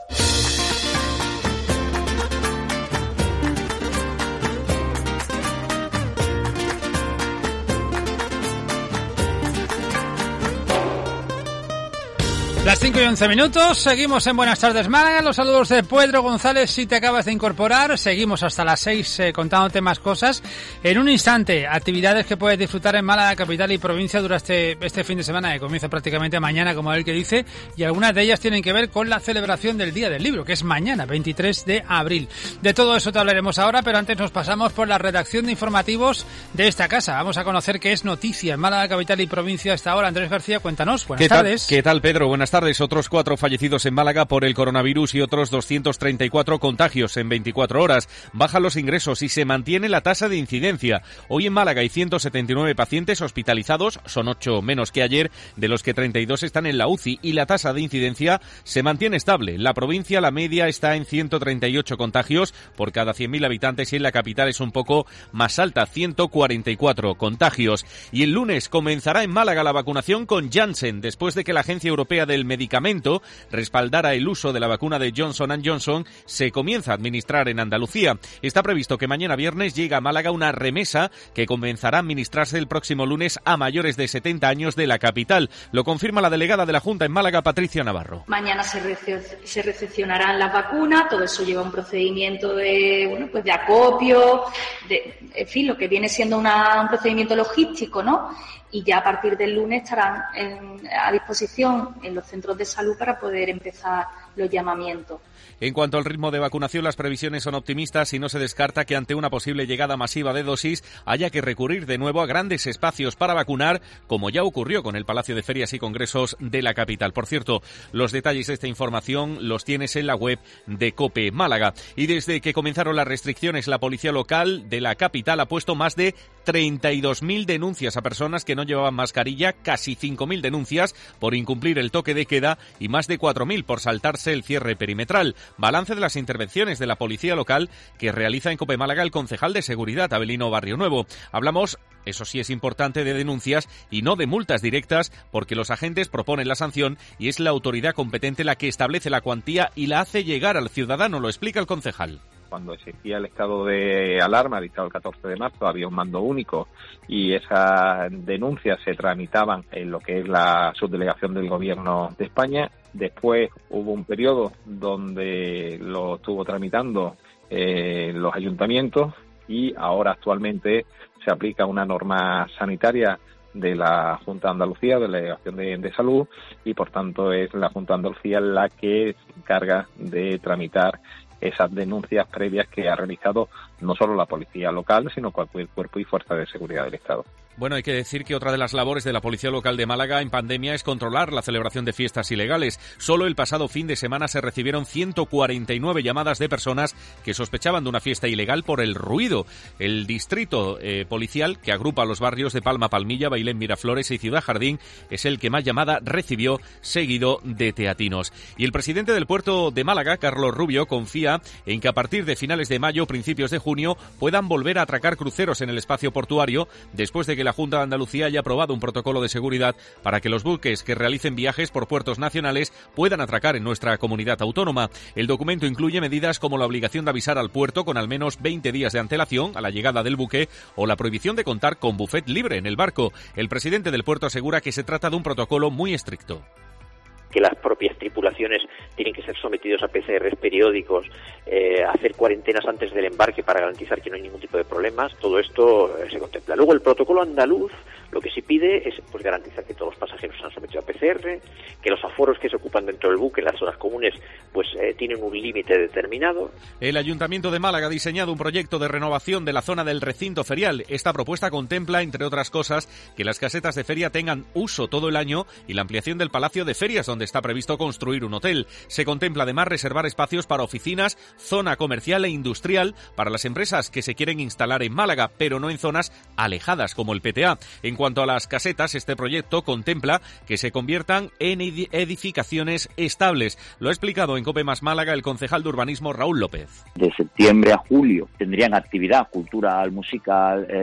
Las cinco y once minutos, seguimos en Buenas Tardes Málaga, los saludos de Pedro González si te acabas de incorporar, seguimos hasta las seis eh, contándote más cosas. En un instante, actividades que puedes disfrutar en Málaga, capital y provincia durante este, este fin de semana que comienza prácticamente mañana, como él que dice, y algunas de ellas tienen que ver con la celebración del Día del Libro, que es mañana, veintitrés de abril. De todo eso te hablaremos ahora, pero antes nos pasamos por la redacción de informativos de esta casa. Vamos a conocer qué es noticia en Málaga, capital y provincia hasta ahora. Andrés García, cuéntanos. Buenas ¿Qué tardes. Tal, ¿Qué tal, Pedro? Buenas tardes. Otros cuatro fallecidos en Málaga por el coronavirus y otros doscientos treinta y cuatro contagios en veinticuatro horas. Bajan los ingresos y se mantiene la tasa de incidencia. Hoy en Málaga hay ciento setenta y nueve pacientes hospitalizados, son ocho menos que ayer, de los que treinta y dos están en la U C I y la tasa de incidencia se mantiene estable. En la provincia la media está en ciento treinta y ocho contagios por cada cien mil habitantes y en la capital es un poco más alta, ciento cuarenta y cuatro contagios. Y el lunes comenzará en Málaga la vacunación con Janssen, después de que la Agencia Europea del Medicamento respaldara el uso de la vacuna de Johnson and Johnson, se comienza a administrar en Andalucía. Está previsto que mañana viernes llegue a Málaga una remesa que comenzará a administrarse el próximo lunes a mayores de setenta años de la capital. Lo confirma la delegada de la Junta en Málaga, Patricia Navarro. Mañana se, rece- se recepcionarán las vacunas, todo eso lleva un procedimiento de, bueno, pues de acopio, de, en fin, lo que viene siendo una, un procedimiento logístico, ¿no? Y ya a partir del lunes estarán en, a disposición en los centros de salud para poder empezar los llamamientos. En cuanto al ritmo de vacunación, las previsiones son optimistas y no se descarta que ante una posible llegada masiva de dosis haya que recurrir de nuevo a grandes espacios para vacunar, como ya ocurrió con el Palacio de Ferias y Congresos de la capital. Por cierto, los detalles de esta información los tienes en la web de COPE Málaga. Y desde que comenzaron las restricciones, la policía local de la capital ha puesto más de treinta y dos mil denuncias a personas que no llevaban mascarilla, casi cinco mil denuncias por incumplir el toque de queda y más de cuatro mil por saltarse el cierre perimetral. Balance de las intervenciones de la policía local que realiza en COPE Málaga el concejal de Seguridad, Abelino Barrio Nuevo. Hablamos, eso sí es importante, de denuncias y no de multas directas, porque los agentes proponen la sanción y es la autoridad competente la que establece la cuantía y la hace llegar al ciudadano, lo explica el concejal. Cuando existía el estado de alarma dictado el catorce de marzo, había un mando único y esas denuncias se tramitaban en lo que es la subdelegación del Gobierno de España. Después hubo un periodo donde lo estuvo tramitando eh, los ayuntamientos y ahora actualmente se aplica una norma sanitaria de la Junta de Andalucía, de la Delegación de, de Salud, y por tanto es la Junta de Andalucía la que se encarga de tramitar esas denuncias previas que ha realizado no solo la policía local, sino cualquier cuerpo y fuerza de seguridad del Estado. Bueno, hay que decir que otra de las labores de la Policía Local de Málaga en pandemia es controlar la celebración de fiestas ilegales. Solo el pasado fin de semana se recibieron ciento cuarenta y nueve llamadas de personas que sospechaban de una fiesta ilegal por el ruido. El distrito eh, policial, que agrupa los barrios de Palma, Palmilla, Bailén, Miraflores y Ciudad Jardín, es el que más llamada recibió, seguido de Teatinos. Y el presidente del puerto de Málaga, Carlos Rubio, confía en que a partir de finales de mayo, principios de junio, puedan volver a atracar cruceros en el espacio portuario, después de que la Junta de Andalucía haya aprobado un protocolo de seguridad para que los buques que realicen viajes por puertos nacionales puedan atracar en nuestra comunidad autónoma. El documento incluye medidas como la obligación de avisar al puerto con al menos veinte días de antelación a la llegada del buque o la prohibición de contar con buffet libre en el barco. El presidente del puerto asegura que se trata de un protocolo muy estricto. Que las propias tripulaciones tienen que ser sometidos a P C Rs periódicos, eh, hacer cuarentenas antes del embarque para garantizar que no hay ningún tipo de problemas. Todo esto eh, se contempla. Luego el protocolo andaluz lo que sí pide es pues garantizar que todos los pasajeros se han sometido a P C R, que los aforos que se ocupan dentro del buque en las zonas comunes pues eh, tienen un límite determinado. El Ayuntamiento de Málaga ha diseñado un proyecto de renovación de la zona del recinto ferial. Esta propuesta contempla, entre otras cosas, que las casetas de feria tengan uso todo el año y la ampliación del Palacio de Ferias, donde está previsto construir un hotel. Se contempla además reservar espacios para oficinas, zona comercial e industrial para las empresas que se quieren instalar en Málaga, pero no en zonas alejadas como el P T A. En cuanto a las casetas, este proyecto contempla que se conviertan en edificaciones estables. Lo ha explicado en COPE Más Málaga el concejal de urbanismo Raúl López. De septiembre a julio tendrían actividad cultural, musical, eh,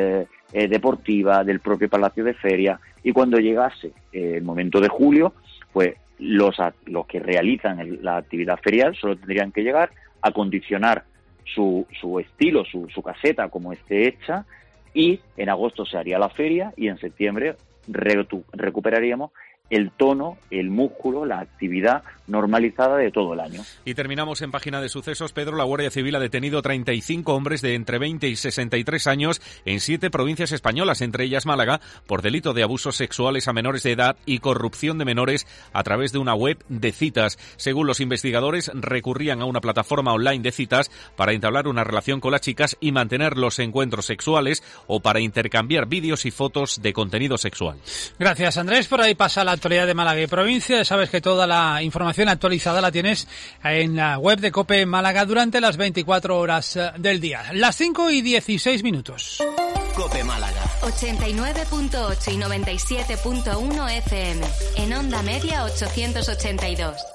eh, deportiva, del propio Palacio de Feria, y cuando llegase eh, el momento de julio, pues los, los que realizan el, la actividad ferial solo tendrían que llegar, acondicionar su, su estilo, su, su caseta como esté hecha, y en agosto se haría la feria y en septiembre re, recuperaríamos el tono, el músculo, la actividad normalizada de todo el año. Y terminamos en página de sucesos. Pedro, la Guardia Civil ha detenido treinta y cinco hombres de entre veinte y sesenta y tres años en siete provincias españolas, entre ellas Málaga, por delito de abusos sexuales a menores de edad y corrupción de menores a través de una web de citas. Según los investigadores, recurrían a una plataforma online de citas para entablar una relación con las chicas y mantener los encuentros sexuales o para intercambiar vídeos y fotos de contenido sexual. Gracias, Andrés. Por ahí pasa la actualidad de Málaga y provincia. Ya sabes que toda la información actualizada la tienes en la web de COPE Málaga durante las veinticuatro horas del día. Las cinco y dieciséis minutos. COPE Málaga. ochenta y nueve punto ocho y noventa y siete punto uno F M. En onda media ochocientos ochenta y dos.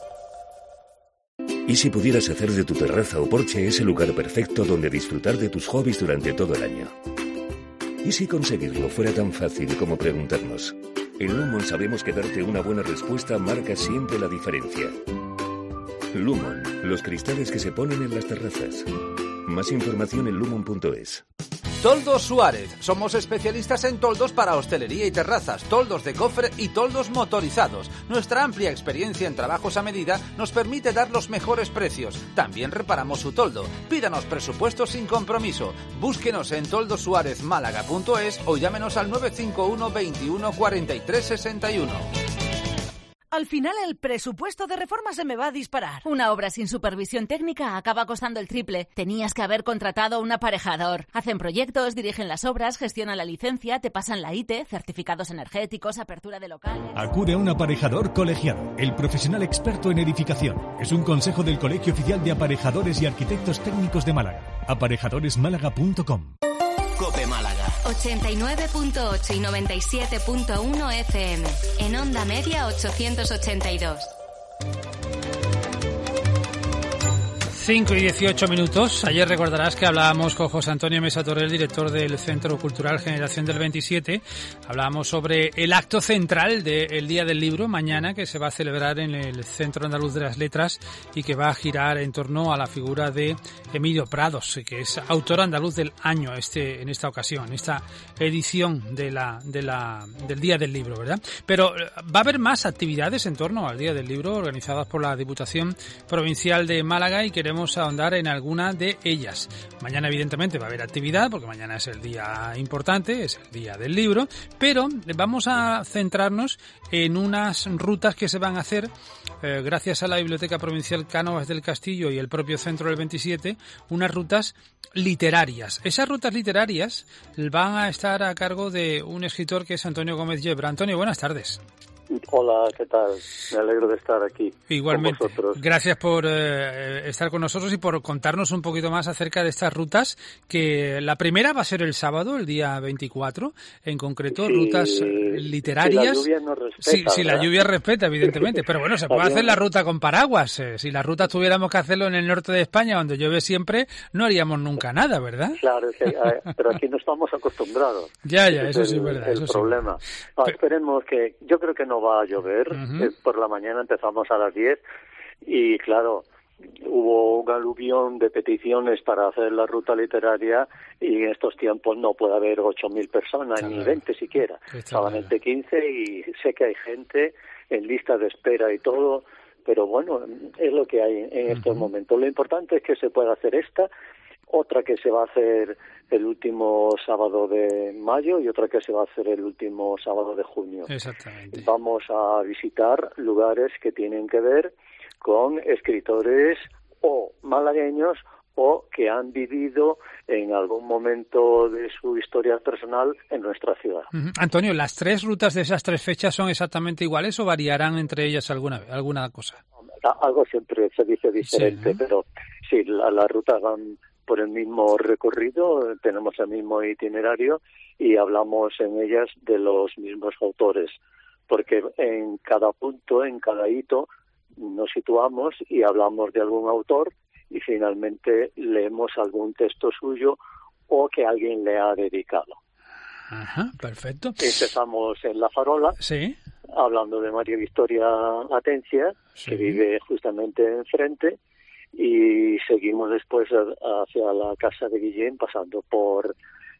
¿Y si pudieras hacer de tu terraza o porche ese lugar perfecto donde disfrutar de tus hobbies durante todo el año? ¿Y si conseguirlo fuera tan fácil como preguntarnos? En Lumon sabemos que darte una buena respuesta marca siempre la diferencia. Lumon, los cristales que se ponen en las terrazas. Más información en lumon punto es. Toldos Suárez. Somos especialistas en toldos para hostelería y terrazas, toldos de cofre y toldos motorizados. Nuestra amplia experiencia en trabajos a medida nos permite dar los mejores precios. También reparamos su toldo. Pídanos presupuestos sin compromiso. Búsquenos en toldos suárez málaga punto es o llámenos al nueve cinco uno veintiuno cuarenta y tres sesenta y uno. Al final el presupuesto de reforma se me va a disparar. Una obra sin supervisión técnica acaba costando el triple. Tenías que haber contratado un aparejador. Hacen proyectos, dirigen las obras, gestionan la licencia, te pasan la I T E, certificados energéticos, apertura de locales. Acude a un aparejador colegiado, el profesional experto en edificación. Es un consejo del Colegio Oficial de Aparejadores y Arquitectos Técnicos de Málaga. aparejadores málaga punto com. COPE Málaga. ochenta y nueve punto ocho y noventa y siete punto uno F M. En onda media ochocientos ochenta y dos. cinco y dieciocho minutos. Ayer recordarás que hablábamos con José Antonio Mesa Torrell, director del Centro Cultural Generación del veintisiete. Hablábamos sobre el acto central del Día del Libro, mañana, que se va a celebrar en el Centro Andaluz de las Letras y que va a girar en torno a la figura de Emilio Prados, que es autor andaluz del año este en esta ocasión, en esta edición de la, de la, del Día del Libro, ¿verdad? Pero va a haber más actividades en torno al Día del Libro organizadas por la Diputación Provincial de Málaga y queremos ahondar en alguna de ellas. Mañana evidentemente va a haber actividad porque mañana es el día importante, es el día del libro, pero vamos a centrarnos en unas rutas que se van a hacer eh, gracias a la Biblioteca Provincial Cánovas del Castillo y el propio Centro del veintisiete, unas rutas literarias. Esas rutas literarias van a estar a cargo de un escritor que es Antonio Gómez Yebra. Antonio, buenas tardes. Hola, ¿qué tal? Me alegro de estar aquí. Igualmente. Con vosotros. Gracias por eh, estar con nosotros y por contarnos un poquito más acerca de estas rutas, que la primera va a ser el sábado, el día veinticuatro, en concreto sí, rutas literarias. Si la lluvia no respeta. Sí, si la lluvia respeta, evidentemente, pero bueno, se puede hacer la ruta con paraguas. Eh, si las rutas tuviéramos que hacerlo en el norte de España, donde llueve siempre, no haríamos nunca nada, ¿verdad? Claro, sí, pero aquí no estamos acostumbrados. Ya, ya, eso es sí es el, verdad. El eso problema. Sí. No, esperemos que, yo creo que no va a llover. Uh-huh. eh, por la mañana empezamos a las diez y claro, hubo un aluvión de peticiones para hacer la ruta literaria y en estos tiempos no puede haber ocho mil personas, claro, ni veinte siquiera, solamente quince, y sé que hay gente en lista de espera y todo, pero bueno, es lo que hay en estos uh-huh. momentos. Lo importante es que se pueda hacer esta, otra que se va a hacer el último sábado de mayo y otra que se va a hacer el último sábado de junio. Exactamente. Vamos a visitar lugares que tienen que ver con escritores o malagueños o que han vivido en algún momento de su historia personal en nuestra ciudad. Uh-huh. Antonio, ¿las tres rutas de esas tres fechas son exactamente iguales o variarán entre ellas alguna alguna cosa? Algo siempre se dice diferente, sí, ¿no? Pero sí, la, las rutas van por el mismo recorrido, tenemos el mismo itinerario y hablamos en ellas de los mismos autores, porque en cada punto, en cada hito, nos situamos y hablamos de algún autor y finalmente leemos algún texto suyo o que alguien le ha dedicado. Ajá, perfecto. Empezamos en La Farola, sí, hablando de María Victoria Atencia, sí, que vive justamente enfrente, y seguimos después a, hacia la casa de Guillén, pasando por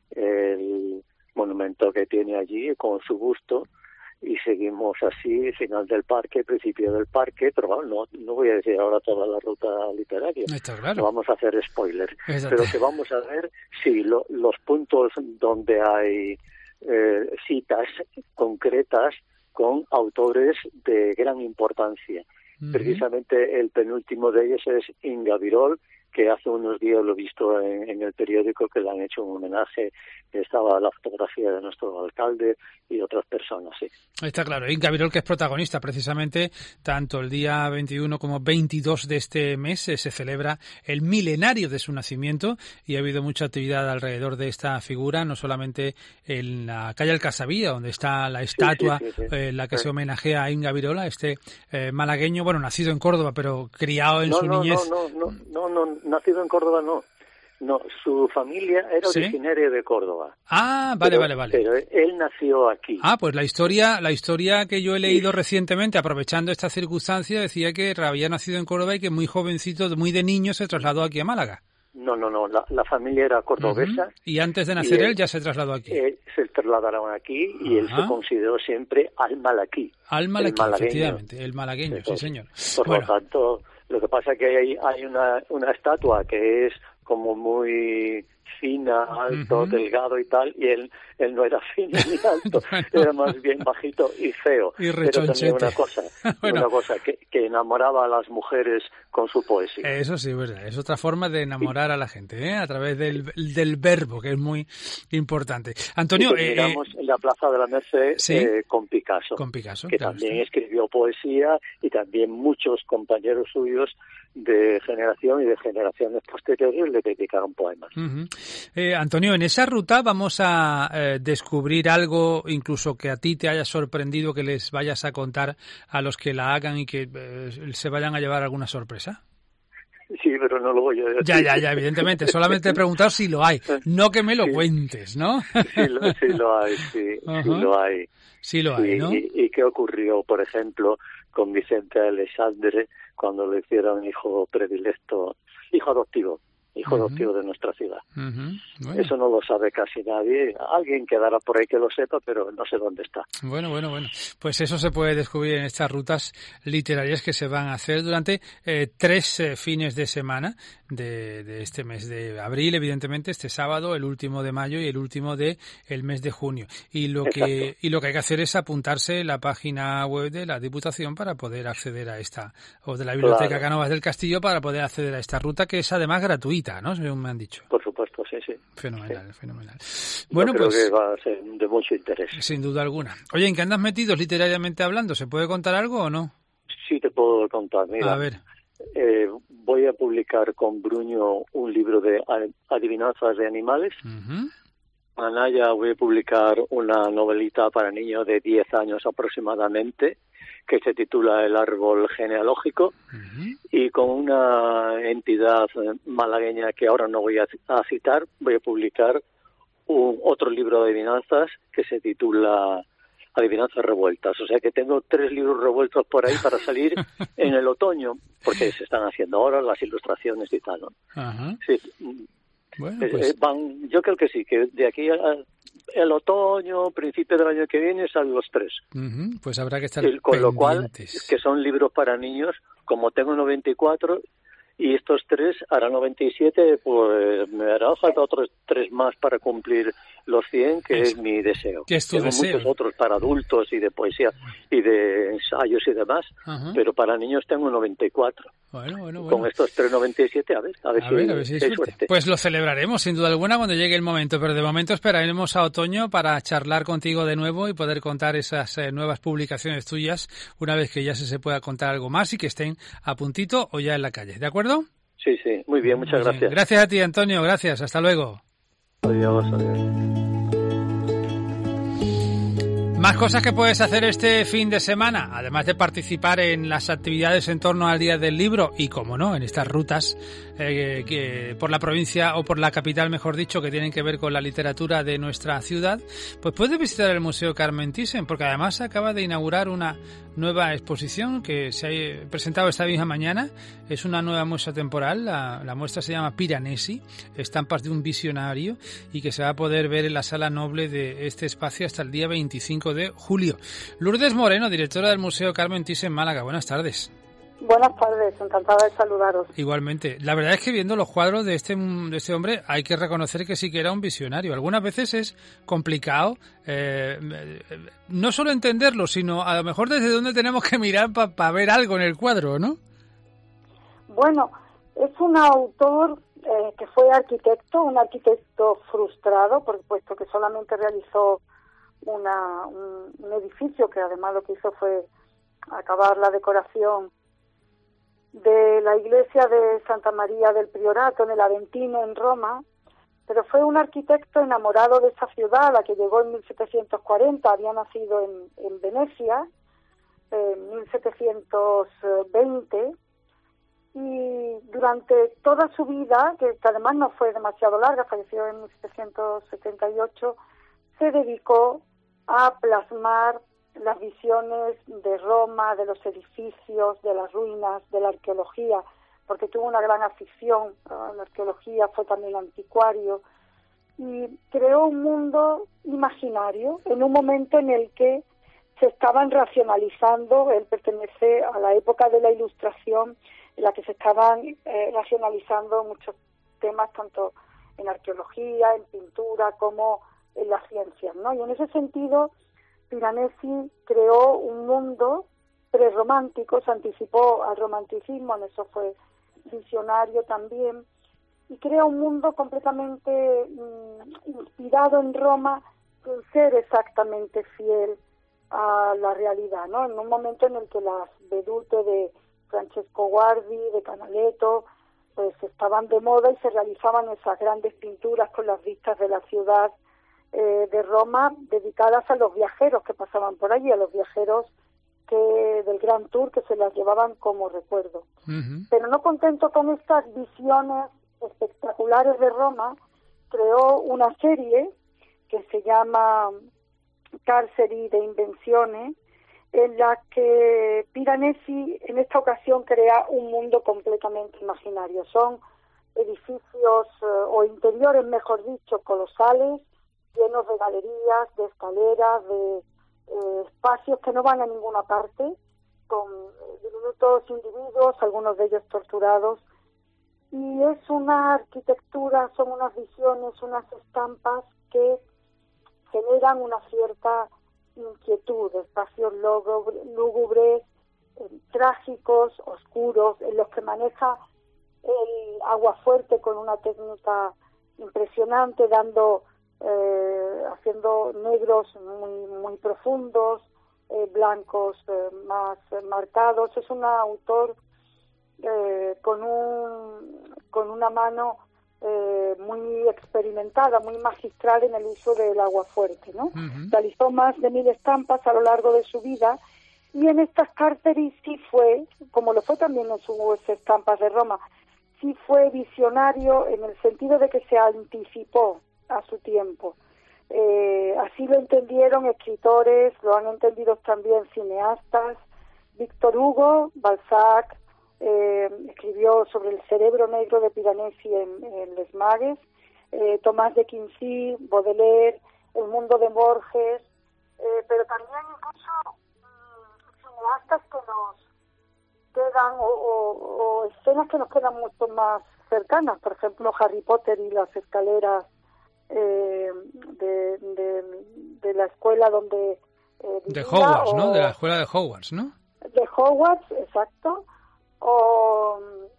el monumento que tiene allí con su busto, y seguimos así, final del parque, principio del parque, pero bueno, no, no voy a decir ahora toda la ruta literaria, está claro. No vamos a hacer spoiler, Exacto. Pero que vamos a ver, sí, lo, los puntos donde hay eh, citas concretas con autores de gran importancia. Uh-huh. Precisamente el penúltimo de ellos es Inga Virol, que hace unos días lo he visto en, en el periódico, que le han hecho un homenaje, estaba la fotografía de nuestro alcalde y otras personas, sí. Está claro, Inga Virol, que es protagonista precisamente, tanto el día veintiuno como veintidós de este mes eh, se celebra el milenario de su nacimiento, y ha habido mucha actividad alrededor de esta figura, no solamente en la calle Alcasavía, donde está la estatua, sí, sí, sí, sí. Eh, la que sí. se homenajea a Inga Virol, este eh, malagueño, bueno, nacido en Córdoba, pero criado en no, su no, niñez. No, no, no, no, no. Nacido en Córdoba no, no, su familia era ¿sí? originaria de Córdoba. Ah, vale, pero, vale, vale. Pero él nació aquí. Ah, pues la historia, la historia que yo he leído sí. recientemente, aprovechando esta circunstancia, decía que había nacido en Córdoba y que muy jovencito, muy de niño, se trasladó aquí a Málaga. No, no, no, la, la familia era cordobesa. Uh-huh. Y antes de nacer él, él ya se trasladó aquí. Él, se trasladaron aquí y Ajá. él se consideró siempre al malaquí. Al malaquí, el efectivamente, el malagueño, sí, sí señor. Por bueno. lo tanto, lo que pasa es que hay, hay una, una estatua que es como muy fina, alto, uh-huh. delgado y tal, y él, él no era fino ni alto, bueno. era más bien bajito y feo. Y pero también una cosa, bueno. una cosa que, que enamoraba a las mujeres con su poesía. Eso sí, verdad. Es otra forma de enamorar a la gente, ¿eh? A través del, del verbo, que es muy importante. Antonio, y terminamos eh, en la Plaza de la Merced ¿sí? eh, con Picasso, con Picasso, que claro, también sí. escribió poesía, y también muchos compañeros suyos de generación y de generaciones posteriores le dedicaron poemas. Uh-huh. Eh, Antonio, en esa ruta vamos a eh, descubrir algo, incluso que a ti te haya sorprendido, que les vayas a contar a los que la hagan y que eh, se vayan a llevar alguna sorpresa. Sí, pero no lo voy a decir. Ya, ya, ya, evidentemente. Solamente he preguntado si lo hay. No que me lo sí. cuentes, ¿no? Sí, lo, sí lo hay, sí, uh-huh. sí lo hay. Sí lo sí, hay, ¿no? Y, y qué ocurrió, por ejemplo, con Vicente Alexandre cuando lo hicieron hijo predilecto, hijo adoptivo. hijo uh-huh. adoptivo de nuestra ciudad. Uh-huh. Bueno. Eso no lo sabe casi nadie. Alguien quedará por ahí que lo sepa, pero no sé dónde está. Bueno, bueno, bueno. Pues eso se puede descubrir en estas rutas literarias que se van a hacer durante eh, tres eh, fines de semana de, de este mes de abril, evidentemente, este sábado, el último de mayo y el último de el mes de junio. Y lo Exacto. que y lo que hay que hacer es apuntarse en la página web de la Diputación para poder acceder a esta, o de la Biblioteca claro. Cánovas del Castillo, para poder acceder a esta ruta, que es además gratuita, ¿no? Según me han dicho. Por supuesto, sí, sí. Fenomenal, sí. fenomenal. Bueno, Yo creo pues que va a ser de mucho interés. Sin duda alguna. Oye, ¿en qué andas metidos literariamente hablando? ¿Se puede contar algo o no? Sí, te puedo contar. Mira, a ver. Eh, voy a publicar con Bruño un libro de adivinanzas de animales. Uh-huh. Anaya, voy a publicar una novelita para niños de diez años aproximadamente, que se titula El árbol genealógico, uh-huh. y con una entidad malagueña que ahora no voy a, a citar, voy a publicar un otro libro de adivinanzas que se titula Adivinanzas revueltas. O sea que tengo tres libros revueltos por ahí para salir en el otoño, porque se están haciendo ahora las ilustraciones y tal, ¿no? Uh-huh. Sí. Bueno, pues... eh, van, yo creo que sí, que de aquí al el otoño, principio del año que viene, salen los tres. Uh-huh. Pues habrá que estar sí, con pendientes. Lo cual, que son libros para niños, como tengo noventa y cuatro y estos tres harán noventa y siete, pues me hará falta otros tres más para cumplir los cien, que es, es mi deseo. ¿Qué es tu Tengo deseo? muchos otros para adultos y de poesía y de ensayos y demás, uh-huh. pero para niños tengo noventa y cuatro. Bueno, bueno, bueno. Con estos tres noventa y siete, a ver, a ver, a si, ver, a ver si hay suerte. suerte. Pues lo celebraremos sin duda alguna cuando llegue el momento, pero de momento esperaremos a otoño para charlar contigo de nuevo y poder contar esas eh, nuevas publicaciones tuyas una vez que ya se, se pueda contar algo más y que estén a puntito o ya en la calle, ¿de acuerdo? Sí, sí, muy bien, muchas muy gracias. Bien. Gracias a ti, Antonio, gracias, hasta luego. Adiós, adiós. Más cosas que puedes hacer este fin de semana, además de participar en las actividades en torno al Día del Libro y, como no, en estas rutas eh, que por la provincia o por la capital, mejor dicho, que tienen que ver con la literatura de nuestra ciudad, pues puede visitar el Museo Carmen Thyssen, porque además se acaba de inaugurar una nueva exposición que se ha presentado esta misma mañana. Es una nueva muestra temporal, la, la muestra se llama Piranesi, estampas de un visionario, y que se va a poder ver en la sala noble de este espacio hasta el día veinticinco de julio. Lourdes Moreno, directora del Museo Carmen Thyssen Málaga, buenas tardes. Buenas tardes, encantada de saludaros. Igualmente. La verdad es que viendo los cuadros de este de este hombre hay que reconocer que sí que era un visionario. Algunas veces es complicado eh, no solo entenderlo, sino a lo mejor desde dónde tenemos que mirar para pa ver algo en el cuadro, ¿no? Bueno, es un autor eh, que fue arquitecto, un arquitecto frustrado, por supuesto que solamente realizó una, un, un edificio, que además lo que hizo fue acabar la decoración de la iglesia de Santa María del Priorato en el Aventino en Roma, pero fue un arquitecto enamorado de esa ciudad a la que llegó en mil setecientos cuarenta, había nacido en, en Venecia en mil setecientos veinte, y durante toda su vida, que, que además no fue demasiado larga, falleció en mil setecientos setenta y ocho, se dedicó a plasmar las visiones de Roma, de los edificios, de las ruinas, de la arqueología, porque tuvo una gran afición a la arqueología, fue también anticuario, y creó un mundo imaginario en un momento en el que se estaban racionalizando. Él pertenece a la época de la Ilustración, en la que se estaban eh, racionalizando muchos temas, tanto en arqueología, en pintura, como en las ciencias, ¿no? Y en ese sentido, Piranesi creó un mundo prerromántico, se anticipó al romanticismo, en eso fue visionario también, y crea un mundo completamente mm, inspirado en Roma, sin ser exactamente fiel a la realidad, ¿no? En un momento en el que las vedute de Francesco Guardi, de Canaletto, pues estaban de moda y se realizaban esas grandes pinturas con las vistas de la ciudad Eh, de Roma, dedicadas a los viajeros que pasaban por allí, a los viajeros que del Gran Tour, que se las llevaban como recuerdo. Uh-huh. Pero no contento con estas visiones espectaculares de Roma, creó una serie que se llama Carceri de Invenzione, en la que Piranesi en esta ocasión crea un mundo completamente imaginario. Son edificios eh, o interiores, mejor dicho, colosales, llenos de galerías, de escaleras, de eh, espacios que no van a ninguna parte, con diminutos individuos, algunos de ellos torturados. Y es una arquitectura, son unas visiones, unas estampas que generan una cierta inquietud, espacios lúgubres, eh, trágicos, oscuros, en los que maneja el aguafuerte con una técnica impresionante, dando Eh, haciendo negros muy muy profundos, eh, blancos eh, más eh, marcados. Es un autor eh, con un con una mano eh, muy experimentada, muy magistral en el uso del aguafuerte, ¿no? Uh-huh. Realizó más de mil estampas a lo largo de su vida, y en estas Carceri sí fue, como lo fue también en sus estampas de Roma, sí fue visionario en el sentido de que se anticipó a su tiempo. Eh, así lo entendieron escritores, lo han entendido también cineastas. Víctor Hugo, Balzac, eh, escribió sobre el cerebro negro de Piranesi en, en Les Magues, eh, Tomás de Quincy, Baudelaire, El mundo de Borges, eh, pero también incluso mm, cineastas que nos quedan, o, o, o escenas que nos quedan mucho más cercanas, por ejemplo, Harry Potter y las escaleras Eh, de, de, de la escuela donde eh, de Hogwarts, o, ¿no? De la escuela de Hogwarts, ¿no? De Hogwarts, exacto. O,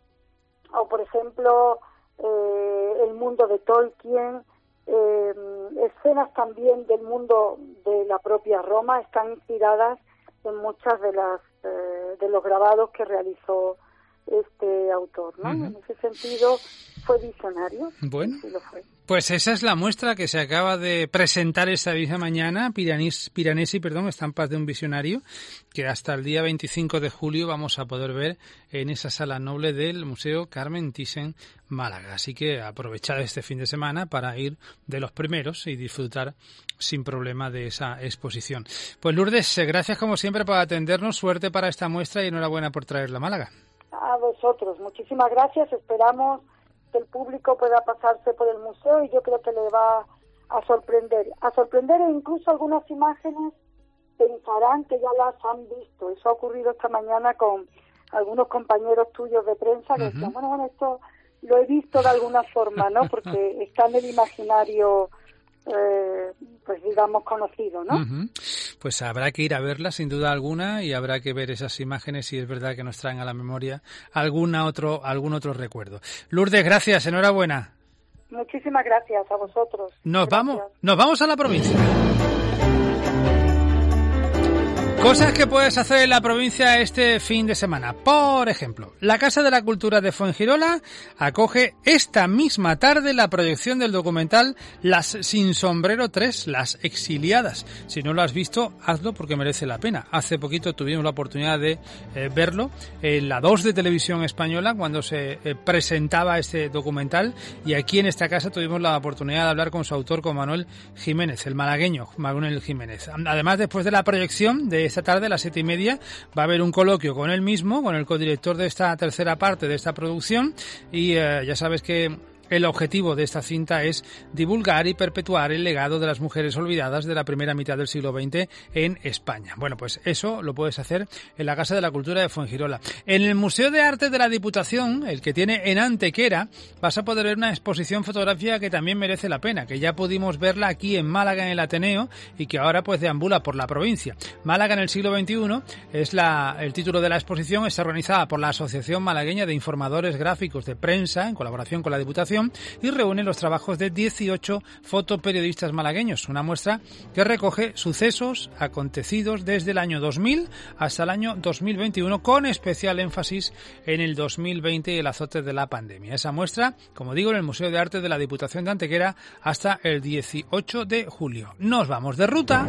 o por ejemplo, eh, el mundo de Tolkien, eh, escenas también del mundo de la propia Roma están inspiradas en muchas de las eh, de los grabados que realizó este autor, ¿no? Uh-huh. En ese sentido fue visionario. Bueno. Sí lo fue. Pues esa es la muestra que se acaba de presentar esta misma mañana, Piranesi, Piranesi, perdón, Estampas de un visionario, que hasta el día veinticinco de julio vamos a poder ver en esa sala noble del Museo Carmen Thyssen, Málaga. Así que aprovechad este fin de semana para ir de los primeros y disfrutar sin problema de esa exposición. Pues Lourdes, gracias como siempre por atendernos, suerte para esta muestra y enhorabuena por traerla a Málaga. A vosotros, muchísimas gracias, esperamos que el público pueda pasarse por el museo y yo creo que le va a sorprender, a sorprender e incluso algunas imágenes pensarán que ya las han visto. Eso ha ocurrido esta mañana con algunos compañeros tuyos de prensa que uh-huh. decían, bueno, bueno, esto lo he visto de alguna forma, ¿no? Porque está en el imaginario, eh, pues digamos, conocido, ¿no? Uh-huh. Pues habrá que ir a verla sin duda alguna y habrá que ver esas imágenes si es verdad que nos traen a la memoria alguna otro, algún otro recuerdo. Lourdes, gracias, enhorabuena. Muchísimas gracias a vosotros. Nos gracias. vamos, nos vamos a la provincia. Cosas que puedes hacer en la provincia este fin de semana. Por ejemplo, la Casa de la Cultura de Fuengirola acoge esta misma tarde la proyección del documental Las Sin Sombrero tres, Las Exiliadas. Si no lo has visto, hazlo porque merece la pena. Hace poquito tuvimos la oportunidad de eh, verlo en la dos de Televisión Española cuando se eh, presentaba este documental y aquí en esta casa tuvimos la oportunidad de hablar con su autor, con Manuel Jiménez, el malagueño Manuel Jiménez. Además, después de la proyección de esta tarde a las siete y media va a haber un coloquio con él mismo, con el codirector de esta tercera parte de esta producción y eh, ya sabes que el objetivo de esta cinta es divulgar y perpetuar el legado de las mujeres olvidadas de la primera mitad del siglo veinte en España. Bueno, pues eso lo puedes hacer en la Casa de la Cultura de Fuengirola. En el Museo de Arte de la Diputación, el que tiene en Antequera, vas a poder ver una exposición fotográfica que también merece la pena, que ya pudimos verla aquí en Málaga en el Ateneo y que ahora pues deambula por la provincia. Málaga en el siglo veintiuno es la, el título de la exposición, está organizada por la Asociación Malagueña de Informadores Gráficos de Prensa en colaboración con la Diputación y reúne los trabajos de dieciocho fotoperiodistas malagueños, una muestra que recoge sucesos acontecidos desde el año dos mil hasta el año dos mil veintiuno, con especial énfasis en el dos mil veinte y el azote de la pandemia. Esa muestra, como digo, en el Museo de Arte de la Diputación de Antequera hasta el dieciocho de julio. Nos vamos de ruta.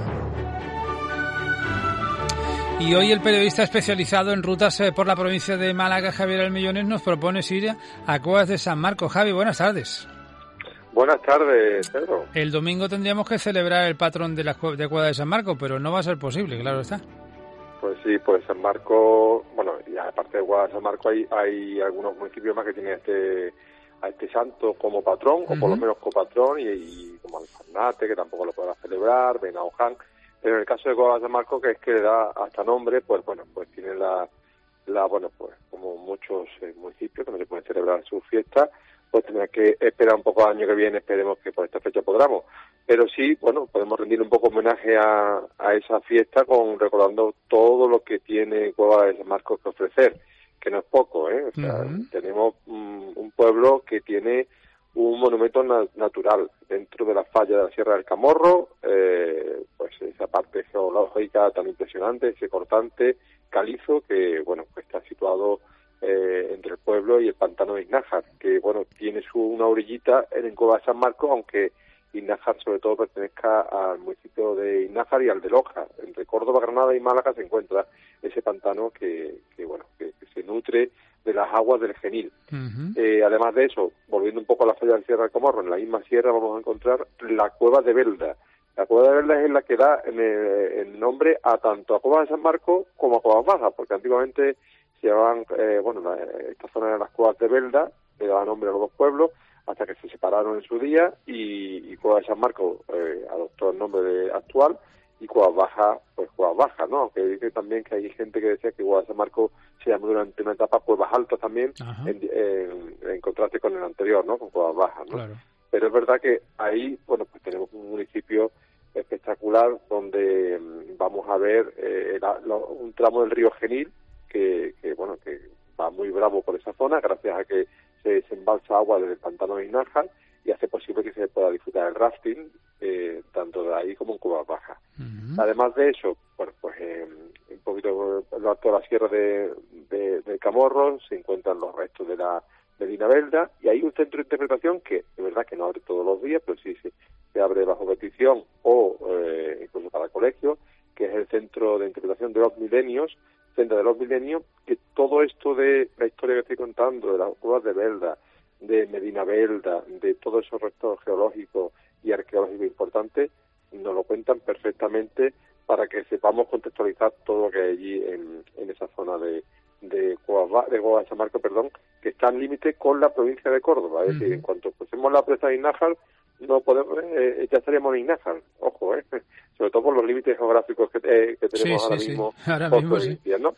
Y hoy el periodista especializado en rutas por la provincia de Málaga, Javier Almillones, nos propone ir a Cuevas de San Marcos. Javi, buenas tardes. Buenas tardes, Pedro. El domingo tendríamos que celebrar el patrón de la de Cuevas de San Marcos, pero no va a ser posible, claro está. Pues sí, pues San Marcos, bueno, y aparte de Cuevas de San Marcos hay, hay algunos municipios más que tienen este a este santo como patrón, uh-huh. o por lo menos copatrón, y, y como Alfarnate, que tampoco lo podrá celebrar, Benaoján. Pero en el caso de Cuevas de San Marcos, que es que le da hasta nombre, pues bueno, pues tiene la, la bueno, pues como muchos eh, municipios que no se pueden celebrar su fiesta, pues tendrá que esperar un poco al año que viene, esperemos que por esta fecha podamos. Pero sí, bueno, podemos rendir un poco homenaje a, a esa fiesta con recordando todo lo que tiene Cuevas de San Marcos que ofrecer, que no es poco, ¿eh? O sea, uh-huh. tenemos um, un pueblo que tiene un monumento na- natural dentro de la falla de la Sierra del Camorro, eh, pues esa parte geológica tan impresionante, ese cortante calizo que, bueno, pues está situado eh, entre el pueblo y el pantano de Iznájar, que, bueno, tiene su una orillita en Cuevas de San Marcos, aunque Iznájar sobre todo pertenezca al municipio de Iznájar y al de Loja. Entre Córdoba, Granada y Málaga se encuentra ese pantano que, que bueno, que, que se nutre de las aguas del Genil. Uh-huh. Eh, además de eso, volviendo un poco a la falla de la Sierra del Camorro, en la misma sierra vamos a encontrar la Cueva de Belda. La Cueva de Belda es la que da el, el nombre a tanto a Cuevas de San Marcos como a Cuevas Bajas, porque antiguamente se llamaban, eh, bueno, la, esta zona de las Cuevas de Belda, le daba nombre a los dos pueblos, hasta que se separaron en su día y, y Cuevas de San Marcos eh, adoptó el nombre de, actual, y Cuevas Bajas, pues Cuevas Bajas, ¿no? Aunque dice también que hay gente que decía que Cuevas de San Marcos se llamó durante una etapa Cuevas Altas también, en, en, en contraste con el anterior, ¿no? Con Cuevas Bajas, ¿no? Claro. Pero es verdad que ahí, bueno, pues tenemos un municipio espectacular donde um, vamos a ver eh, la, la, un tramo del río Genil que, que, bueno, que va muy bravo por esa zona, gracias a que se desembalsa agua desde el pantano de Iznájar y hace posible que se pueda disfrutar el rafting eh, tanto de ahí como en Cuevas Bajas. Uh-huh. Además de eso, bueno, pues eh, un poquito lo alto de la sierra de, de, de Camorros, se encuentran los restos de la Medina Velda, y hay un centro de interpretación que es verdad que no abre todos los días, pero sí se, se abre bajo petición o eh, incluso para colegios, que es el Centro de Interpretación de los Milenios, Centro de los Milenios, que todo esto de la historia que estoy contando, de las cuevas de Velda, de Medina Velda, de todos esos restos geológicos y arqueológicos importantes, nos lo cuentan perfectamente para que sepamos contextualizar todo lo que hay allí en, en esa zona de de Cuevas de, de San Marcos, perdón, que está en límite con la provincia de Córdoba. Es uh-huh. decir, en cuanto crucemos la presa de Iznájar, no podemos, eh, ya estaríamos en Iznájar, ojo, eh, sobre todo por los límites geográficos que, eh, que tenemos sí, ahora, sí, mismo sí. ahora mismo. Provincias, sí. ¿no?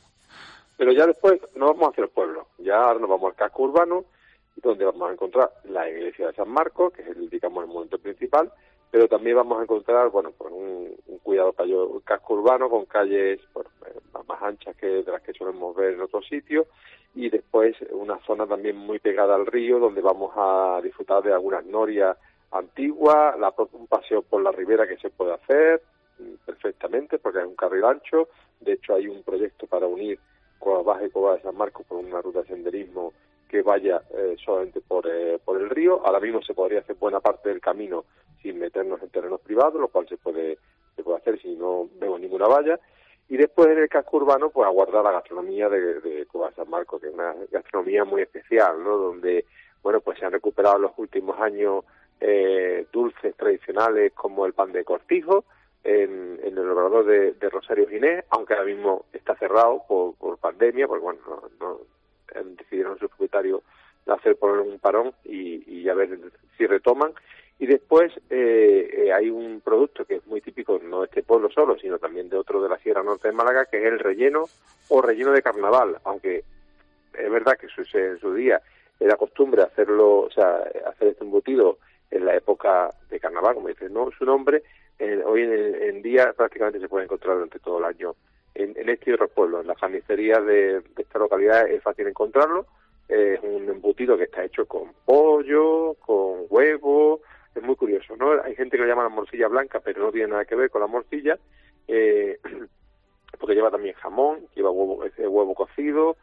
Pero ya después nos vamos hacia el pueblo, ya ahora nos vamos al casco urbano, donde vamos a encontrar la iglesia de San Marcos, que es el, digamos, el monumento principal, pero también vamos a encontrar, bueno, pues un, un cuidado callo, casco urbano con calles bueno, más anchas que de las que solemos ver en otros sitios, y después una zona también muy pegada al río, donde vamos a disfrutar de algunas norias antiguas, la, un paseo por la ribera que se puede hacer perfectamente, porque hay un carril ancho. De hecho, hay un proyecto para unir Cuevas Bajas y Cuevas de San Marcos por una ruta de senderismo que vaya eh, solamente por, eh, por el río. Ahora mismo se podría hacer buena parte del camino sin meternos en terrenos privados, lo cual se puede se puede hacer si no vemos ninguna valla. Y después en el casco urbano, pues aguardar la gastronomía de, de Cuevas de San Marcos, que es una gastronomía muy especial, ¿no? Donde, bueno, pues se han recuperado en los últimos años eh, dulces tradicionales como el pan de cortijo en, en el obrador de, de Rosario Ginés, aunque ahora mismo está cerrado por, por pandemia, porque bueno, no, no decidieron sus propietarios hacer poner un parón y, y a ver si retoman. Y después eh, eh, hay un producto que es muy típico, no de este pueblo solo, sino también de otro de la Sierra Norte de Málaga, que es el relleno o relleno de carnaval, aunque es verdad que su, en su día era costumbre hacerlo, o sea, hacer este embutido en la época de carnaval, como dice no su nombre, eh, hoy en, en día prácticamente se puede encontrar durante todo el año en, en este y otros pueblos. En las carnicerías de, de esta localidad es fácil encontrarlo. Es un embutido que está hecho con pollo, con huevo. Es muy curioso, ¿no? Hay gente que lo llama la morcilla blanca, pero no tiene nada que ver con la morcilla, eh, porque lleva también jamón, lleva huevo, ese huevo cocido,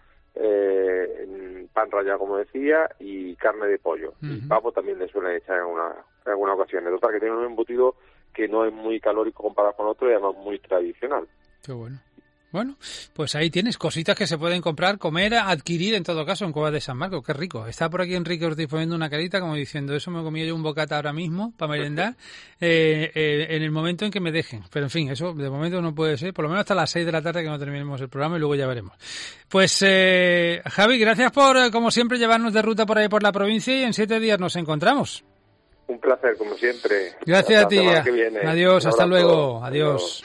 eh, pan rallado, como decía, y carne de pollo. Uh-huh. Y pavo también le suelen echar en, una, en algunas ocasiones. Total, que tiene un embutido que no es muy calórico comparado con otro y además muy tradicional. Qué bueno. Bueno, pues ahí tienes cositas que se pueden comprar, comer, adquirir en todo caso en Cuevas de San Marcos. Qué rico. Está por aquí Enrique Ortiz poniendo una carita como diciendo, eso me comí yo un bocata ahora mismo para merendar eh, eh, en el momento en que me dejen. Pero en fin, eso de momento no puede ser, por lo menos hasta las seis de la tarde que no terminemos el programa y luego ya veremos. Pues eh, Javi, gracias por, como siempre, llevarnos de ruta por ahí por la provincia y en siete días nos encontramos. Un placer, como siempre. Gracias a ti. Adiós, hasta luego. Adiós.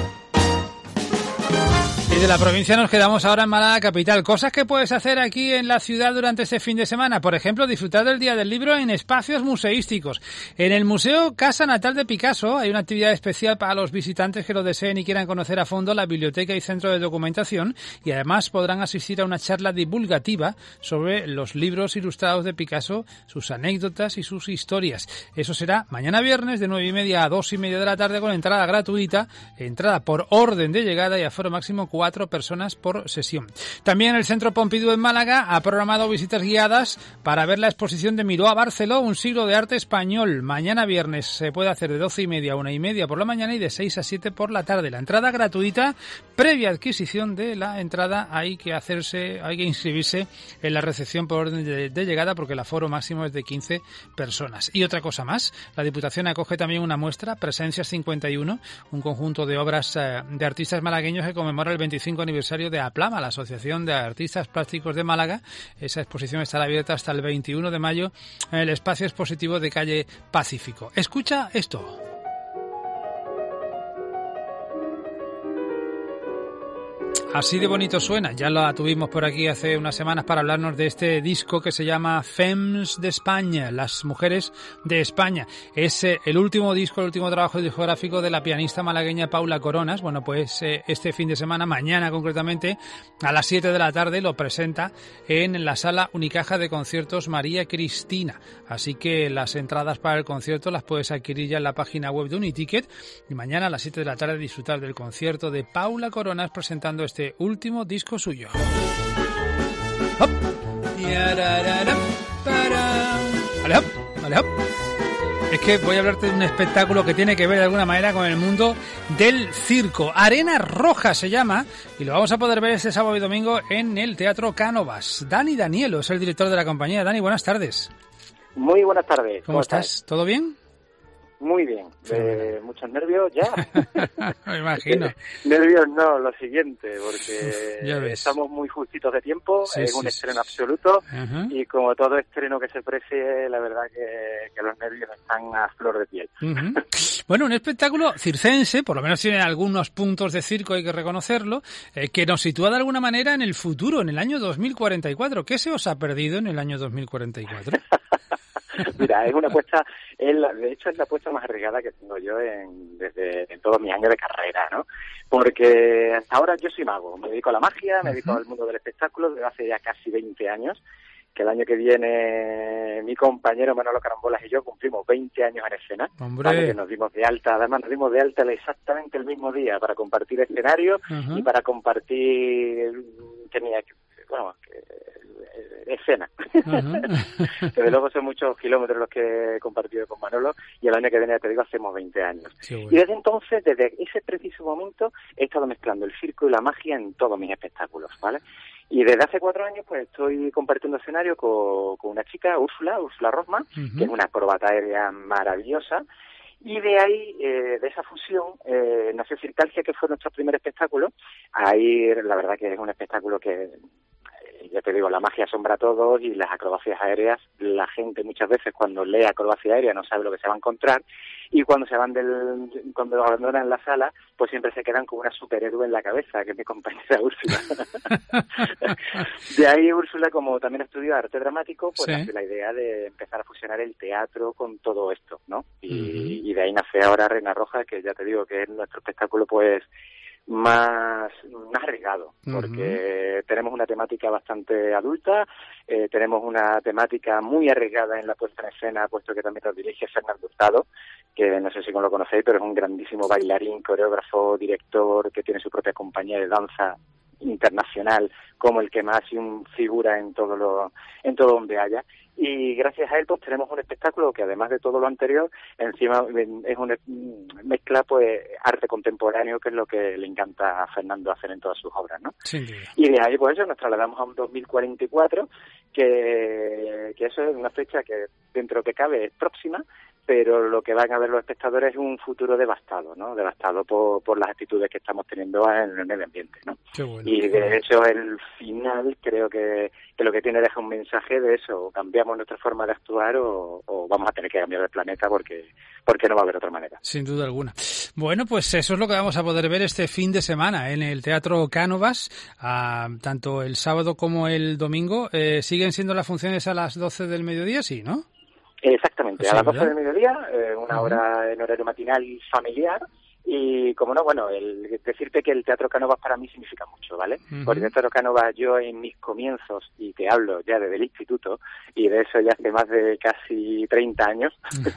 Y de la provincia nos quedamos ahora en Málaga capital. Cosas que puedes hacer aquí en la ciudad durante este fin de semana. Por ejemplo, disfrutar del Día del Libro en espacios museísticos. En el Museo Casa Natal de Picasso hay una actividad especial para los visitantes que lo deseen y quieran conocer a fondo la biblioteca y centro de documentación. Y además podrán asistir a una charla divulgativa sobre los libros ilustrados de Picasso, sus anécdotas y sus historias. Eso será mañana viernes de nueve y media a dos y media de la tarde con entrada gratuita. Entrada por orden de llegada y aforo máximo cuatro personas por sesión. También el Centro Pompidou en Málaga ha programado visitas guiadas para ver la exposición de Miró a Barceló, un siglo de arte español. Mañana viernes se puede hacer de doce y media a una y media por la mañana y de seis a siete por la tarde. La entrada gratuita, previa adquisición de la entrada, hay que hacerse, hay que inscribirse en la recepción por orden de, de llegada porque el aforo máximo es de quince personas. Y otra cosa más, la Diputación acoge también una muestra, Presencias cincuenta y uno, un conjunto de obras eh, de artistas malagueños que conmemora el veinticinco aniversario de APLAMA, la Asociación de Artistas Plásticos de Málaga. Esa exposición estará abierta hasta el veintiuno de mayo en el espacio expositivo de calle Pacífico. Escucha esto. Así de bonito suena, ya la tuvimos por aquí hace unas semanas para hablarnos de este disco que se llama Femmes de España, las mujeres de España. Es eh, el último disco, el último trabajo discográfico de la pianista malagueña Paula Coronas. Bueno, pues eh, este fin de semana, mañana concretamente, a las siete de la tarde lo presenta en la Sala Unicaja de Conciertos María Cristina. Así que las entradas para el concierto las puedes adquirir ya en la página web de Uniticket y mañana a las siete de la tarde disfrutar del concierto de Paula Coronas presentando este este último disco suyo. ¡Hop! Vale, hop, vale, hop. Es que voy a hablarte de un espectáculo que tiene que ver de alguna manera con el mundo del circo. Arena Roja se llama y lo vamos a poder ver este sábado y domingo en el Teatro Cánovas. Dani Danielo es el director de la compañía. Dani, buenas tardes. Muy buenas tardes. ¿Cómo, ¿Cómo estás? estás? ¿Todo bien? Muy bien, eh, muchos nervios ya. Me imagino. Eh, nervios no, lo siguiente, porque estamos muy justitos de tiempo, sí, es sí, un estreno sí. absoluto, uh-huh. y como todo estreno que se precie, la verdad que, que los nervios están a flor de piel. Uh-huh. Bueno, un espectáculo circense, por lo menos tiene algunos puntos de circo, hay que reconocerlo, eh, que nos sitúa de alguna manera en el futuro, en el año dos mil cuarenta y cuatro. ¿Qué se os ha perdido en el año dos mil cuarenta y cuatro? Mira, es una apuesta, es la, de hecho es la apuesta más arriesgada que tengo yo en, desde en todos mis años de carrera, ¿no? Porque hasta ahora yo soy mago, me dedico a la magia, me dedico al mundo del espectáculo desde hace ya casi veinte años, que el año que viene mi compañero Manolo Carambolas y yo cumplimos veinte años en escena, ¿vale? Que nos dimos de alta, además nos dimos de alta exactamente el mismo día para compartir escenario uh-huh. y para compartir, tenía que, bueno, que, escena. Uh-huh. Desde luego son muchos kilómetros los que he compartido con Manolo y el año que viene, te digo, hacemos veinte años. Sí, bueno. Y desde entonces, desde ese preciso momento, he estado mezclando el circo y la magia en todos mis espectáculos, ¿vale? Y desde hace cuatro años, pues estoy compartiendo escenario con, con una chica, Úrsula, Úrsula Rosma, uh-huh. que es una acrobata aérea maravillosa. Y de ahí, eh, de esa fusión, eh, nació Circalgia, que fue nuestro primer espectáculo. Ahí, la verdad que es un espectáculo que, ya te digo, la magia asombra a todos y las acrobacias aéreas, la gente muchas veces cuando lee acrobacia aérea no sabe lo que se va a encontrar y cuando se van del, cuando abandonan la sala, pues siempre se quedan con una superhéroe en la cabeza, que es mi compañera Úrsula. De ahí Úrsula, como también estudió arte dramático, pues nace ¿Sí? la idea de empezar a fusionar el teatro con todo esto, ¿no? Y, uh-huh. y de ahí nace ahora Arena Roja, que ya te digo que es nuestro espectáculo, pues, más, más arriesgado, porque uh-huh. tenemos una temática bastante adulta, eh, tenemos una temática muy arriesgada en la puesta en escena, puesto que también nos dirige Fernando Hurtado, que no sé si lo conocéis, pero es un grandísimo bailarín, coreógrafo, director, que tiene su propia compañía de danza internacional, como el que más figura en todo lo, en todo donde haya. Y gracias a él pues tenemos un espectáculo que además de todo lo anterior, encima es una mezcla pues arte contemporáneo, que es lo que le encanta a Fernando hacer en todas sus obras, ¿no? Sí. Y de ahí pues eso nos trasladamos a un dos mil cuarenta y cuatro, que, que eso es una fecha que dentro que cabe es próxima, pero lo que van a ver los espectadores es un futuro devastado, ¿no? Devastado por, por las actitudes que estamos teniendo en el medio ambiente, ¿no? Qué bueno, y qué de bueno. hecho el final creo que, que lo que tiene deja un mensaje de eso, o cambiamos nuestra forma de actuar o, o vamos a tener que cambiar el planeta porque, porque no va a haber otra manera. Sin duda alguna. Bueno, pues eso es lo que vamos a poder ver este fin de semana en el Teatro Cánovas, ah, tanto el sábado como el domingo. Eh, ¿Siguen siendo las funciones a las doce del mediodía? Sí, ¿no? Exactamente, Sí, a las doce ¿verdad? del mediodía, eh, una Ujú. hora en horario matinal familiar. Y como no, bueno, el decirte que el Teatro Cánovas para mí significa mucho, ¿vale? Ujú. Porque el Teatro Cánovas, yo en mis comienzos, y te hablo ya desde el instituto, y de eso ya hace más de casi treinta años,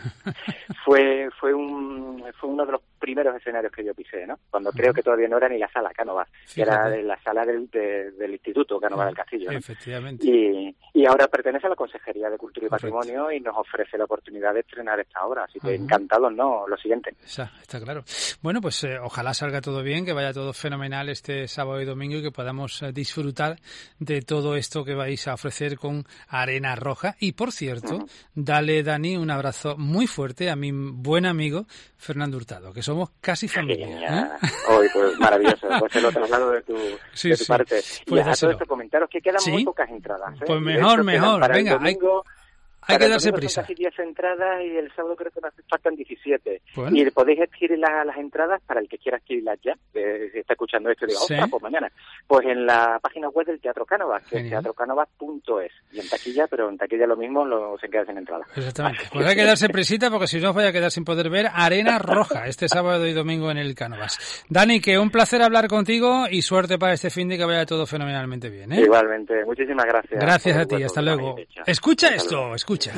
fue fue un fue uno de los primeros escenarios que yo pisé, ¿no? Cuando creo que todavía no era ni la sala Cánovas, que era Fíjate. de la sala del, de- del instituto Cánovas del Castillo, ¿no? Efectivamente. Y, y ahora pertenece a la Consejería de Cultura y Correcto. Patrimonio y nos ofrece la oportunidad de estrenar esta obra, así que Ujú. encantados, ¿no? Lo siguiente. Esa, está claro. Bueno, pues eh, ojalá salga todo bien, que vaya todo fenomenal este sábado y domingo y que podamos eh, disfrutar de todo esto que vais a ofrecer con Arena Roja. Y por cierto, Ujú. dale, Dani, un abrazo muy fuerte a mi buen amigo Fernando Hurtado, que somos casi familia. Genial. ¿eh? Hoy, pues maravilloso, pues te lo traslado de tu, Sí, de tu sí. parte. Pues y a dáselo. todo esto comentaros que quedan ¿Sí? muy pocas entradas. ¿eh? Pues Y de mejor, hecho, quedan mejor. para el Venga, hay, domingo, hay para que el darse domingo prisa. Son casi diez entradas y el sábado creo que nos faltan diecisiete. Bueno. Y podéis adquirir la- las entradas para el que quiera adquirirlas ya. Eh, si está escuchando esto y diga, Sí. ostras, pues mañana. Pues en la página web del Teatro Cánovas, que es Genial. teatro cánovas punto es. Y en taquilla, pero en taquilla lo mismo, lo, se queda sin entrada. Exactamente. Pues hay que darse prisita porque si no os voy a quedar sin poder ver Arena Roja este sábado y domingo en el Cánovas. Dani, que un placer hablar contigo y suerte para este fin de que vaya todo fenomenalmente bien, ¿eh? Igualmente, muchísimas gracias. Gracias por a el ti, hueco hasta que me luego. habéis hecho. Escucha Hasta esto, luego. escucha.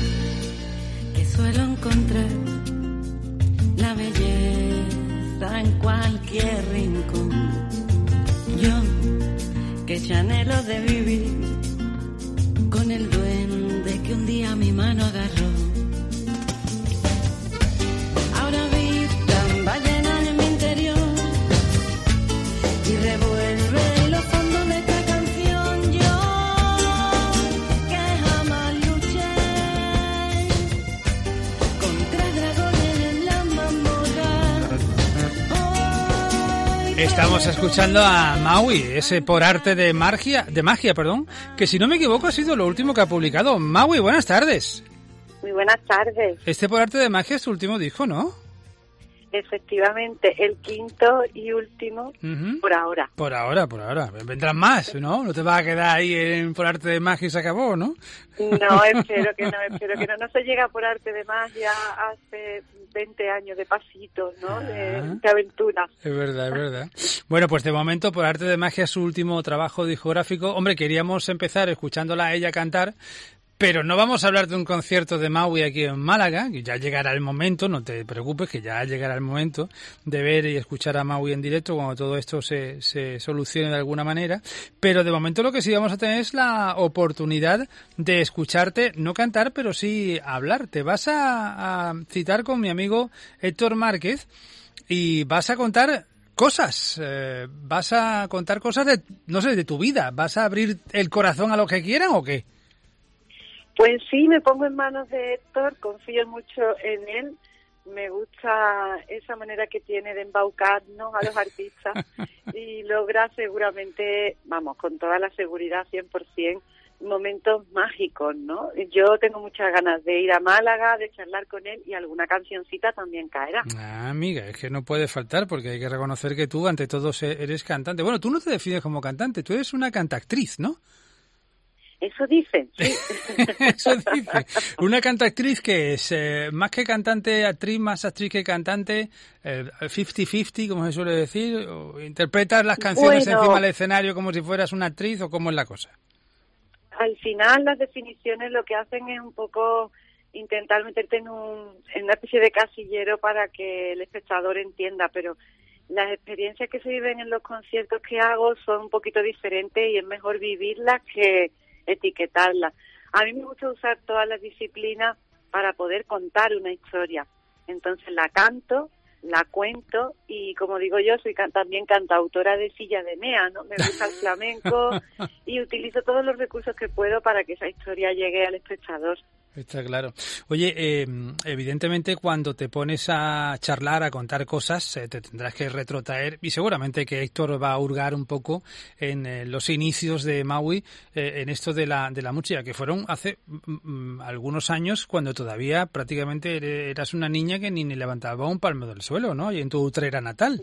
Que suelo encontrar la belleza en cualquier rincón. Yo eche anhelo de vivir con el duende que un día mi mano agarró. Ahora habitan ballenas en mi interior y revuelve los fondos de esta canción. Yo que jamás luché contra dragones en la mazmorra. Estamos escuchando a Maui, ese Por arte de magia, de magia, perdón, que si no me equivoco ha sido lo último que ha publicado. Maui, buenas tardes. Muy buenas tardes. Este Por arte de magia es tu último disco, ¿no? Efectivamente, el quinto y último uh-huh. por ahora. Por ahora, por ahora. Vendrán más, ¿no? No te vas a quedar ahí en Por arte de magia y se acabó, ¿no? No, espero que no, espero que no. No se llega Por arte de magia hace veinte años de pasitos, ¿no? Ah. De, de aventuras. Es verdad, es verdad. Bueno, pues de momento Por arte de magia es su último trabajo discográfico. Hombre, queríamos empezar escuchándola a ella cantar, pero no vamos a hablar de un concierto de Maui aquí en Málaga, que ya llegará el momento, no te preocupes, que ya llegará el momento de ver y escuchar a Maui en directo cuando todo esto se, se solucione de alguna manera. Pero de momento lo que sí vamos a tener es la oportunidad de escucharte, no cantar, pero sí hablar. Te vas a, a citar con mi amigo Héctor Márquez y vas a contar cosas, eh, vas a contar cosas de, no sé, de tu vida. ¿Vas a abrir el corazón a los que quieran o qué? Pues sí, me pongo en manos de Héctor, confío mucho en él, me gusta esa manera que tiene de embaucarnos a los artistas y logra seguramente, vamos, con toda la seguridad cien por ciento, momentos mágicos, ¿no? Yo tengo muchas ganas de ir a Málaga, de charlar con él y alguna cancioncita también caerá. Ah, amiga, es que no puede faltar porque hay que reconocer que tú ante todo eres cantante. Bueno, tú no te defines como cantante, tú eres una cantactriz, ¿no? Eso dicen, sí. Eso dicen. Una cantactriz que es eh, más que cantante, actriz, más actriz que cantante, eh, cincuenta cincuenta, como se suele decir, o interpretas las canciones bueno, encima del escenario como si fueras una actriz, o cómo es la cosa. Al final las definiciones lo que hacen es un poco intentar meterte en, un, en una especie de casillero para que el espectador entienda, pero las experiencias que se viven en los conciertos que hago son un poquito diferentes y es mejor vivirlas que etiquetarla. A mí me gusta usar todas las disciplinas para poder contar una historia. Entonces la canto, la cuento y, como digo yo, soy can- también cantautora de silla de mea, ¿no? Me gusta el flamenco y utilizo todos los recursos que puedo para que esa historia llegue al espectador. Está claro. Oye, eh, evidentemente cuando te pones a charlar, a contar cosas, eh, te tendrás que retrotraer y seguramente que Héctor va a hurgar un poco en eh, los inicios de Maui, eh, en esto de la de la música, que fueron hace mm, algunos años cuando todavía prácticamente eras una niña que ni, ni levantaba un palmo del suelo, ¿no? Y en tu Utrera natal.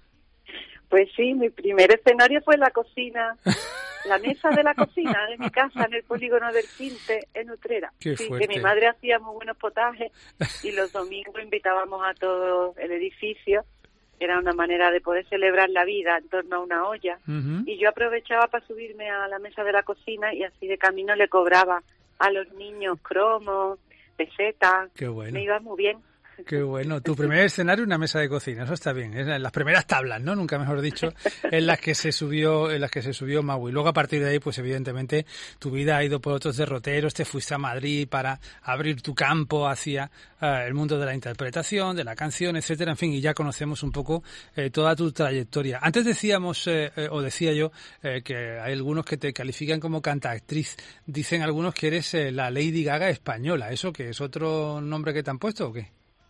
Pues sí, mi primer escenario fue la cocina. La mesa de la cocina de mi casa en el polígono del Tinte, en Utrera. Qué sí, fuerte. Que mi madre hacía muy buenos potajes y los domingos invitábamos a todo el edificio. Era una manera de poder celebrar la vida en torno a una olla. Uh-huh. Y yo aprovechaba para subirme a la mesa de la cocina y así de camino le cobraba a los niños cromos, pesetas. Qué bueno. Me iba muy bien. Qué bueno. Tu primer escenario, una mesa de cocina, eso está bien. Es las primeras tablas, ¿no? Nunca mejor dicho, en las que se subió, en las que se subió Maui. Luego a partir de ahí, pues evidentemente tu vida ha ido por otros derroteros. Te fuiste a Madrid para abrir tu campo hacia uh, el mundo de la interpretación, de la canción, etcétera. En fin, y ya conocemos un poco eh, toda tu trayectoria. Antes decíamos, eh, eh, o decía yo, eh, que hay algunos que te califican como cantaactriz. Dicen algunos que eres eh, la Lady Gaga española. ¿Eso qué es otro nombre que te han puesto o qué?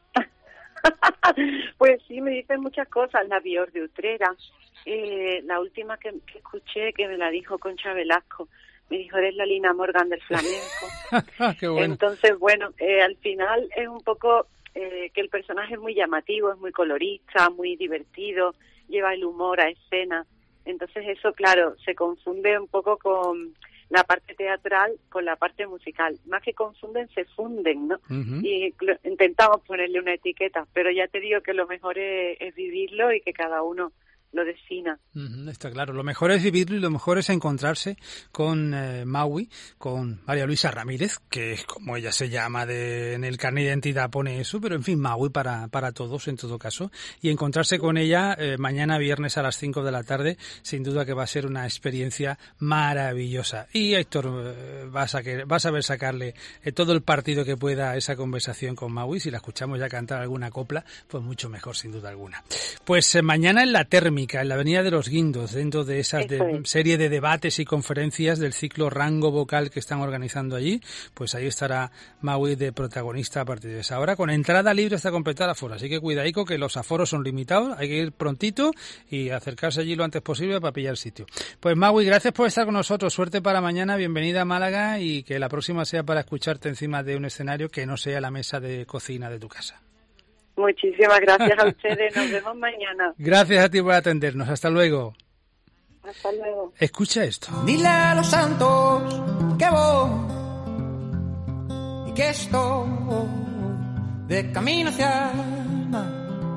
Pues sí, me dicen muchas cosas. La Bior de Utrera, eh, la última que, que escuché, que me la dijo Concha Velasco, me dijo, eres la Lina Morgan del flamenco. Qué bueno. Entonces, bueno, eh, al final es un poco eh, que el personaje es muy llamativo, es muy colorista, muy divertido, lleva el humor a escena. Entonces eso, claro, se confunde un poco con la parte teatral con la parte musical. Más que confunden, se funden, ¿no? Uh-huh. Y intentamos ponerle una etiqueta, pero ya te digo que lo mejor es, es vivirlo y que cada uno lo defina. Uh-huh, está claro. Lo mejor es vivirlo y lo mejor es encontrarse con eh, Maui, con María Luisa Ramírez, que es como ella se llama de, en el carnet de identidad pone eso, pero en fin, Maui para, para todos en todo caso. Y encontrarse con ella eh, mañana viernes a las cinco de la tarde, sin duda que va a ser una experiencia maravillosa. Y Héctor, eh, vas, a que, vas a ver sacarle eh, todo el partido que pueda a esa conversación con Maui. Si la escuchamos ya cantar alguna copla, pues mucho mejor sin duda alguna. Pues eh, mañana en la Térmica, en la Avenida de los Guindos, dentro de esa de, serie de debates y conferencias del ciclo Rango Vocal que están organizando allí, pues ahí estará Maui de protagonista a partir de esa hora, con entrada libre hasta completar aforo. Así que cuidadico que los aforos son limitados, hay que ir prontito y acercarse allí lo antes posible para pillar sitio. Pues Maui, gracias por estar con nosotros, suerte para mañana, bienvenida a Málaga y que la próxima sea para escucharte encima de un escenario que no sea la mesa de cocina de tu casa. Muchísimas gracias a ustedes. Nos vemos mañana. Gracias a ti por atendernos. Hasta luego. Hasta luego. Escucha esto. Dile a los santos que voy y que estoy de camino hacia el mar.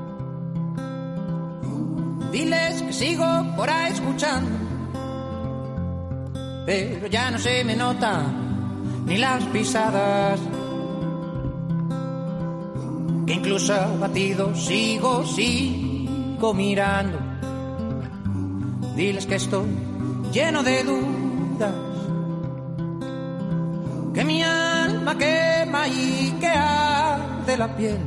Diles que sigo por ahí escuchando, pero ya no se me notan ni las pisadas. Que incluso abatido sigo, sigo mirando. Diles que estoy lleno de dudas, que mi alma quema y que arde la piel.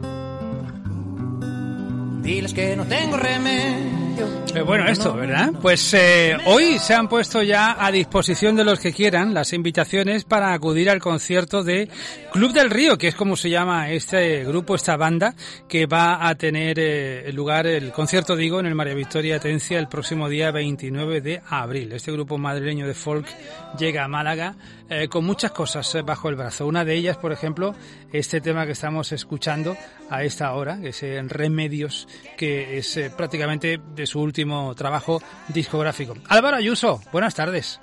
Diles que no tengo remedio. Eh, bueno, esto, ¿verdad? Pues eh, hoy se han puesto ya a disposición de los que quieran las invitaciones para acudir al concierto de Club del Río, que es como se llama este grupo, esta banda, que va a tener eh, lugar el concierto, digo, en el María Victoria Atencia el próximo día veintinueve de abril. Este grupo madrileño de folk llega a Málaga eh, con muchas cosas eh, bajo el brazo. Una de ellas, por ejemplo, este tema que estamos escuchando a esta hora, que es eh, Remedios, que es eh, prácticamente de su último trabajo discográfico. Álvaro Ayuso, buenas tardes.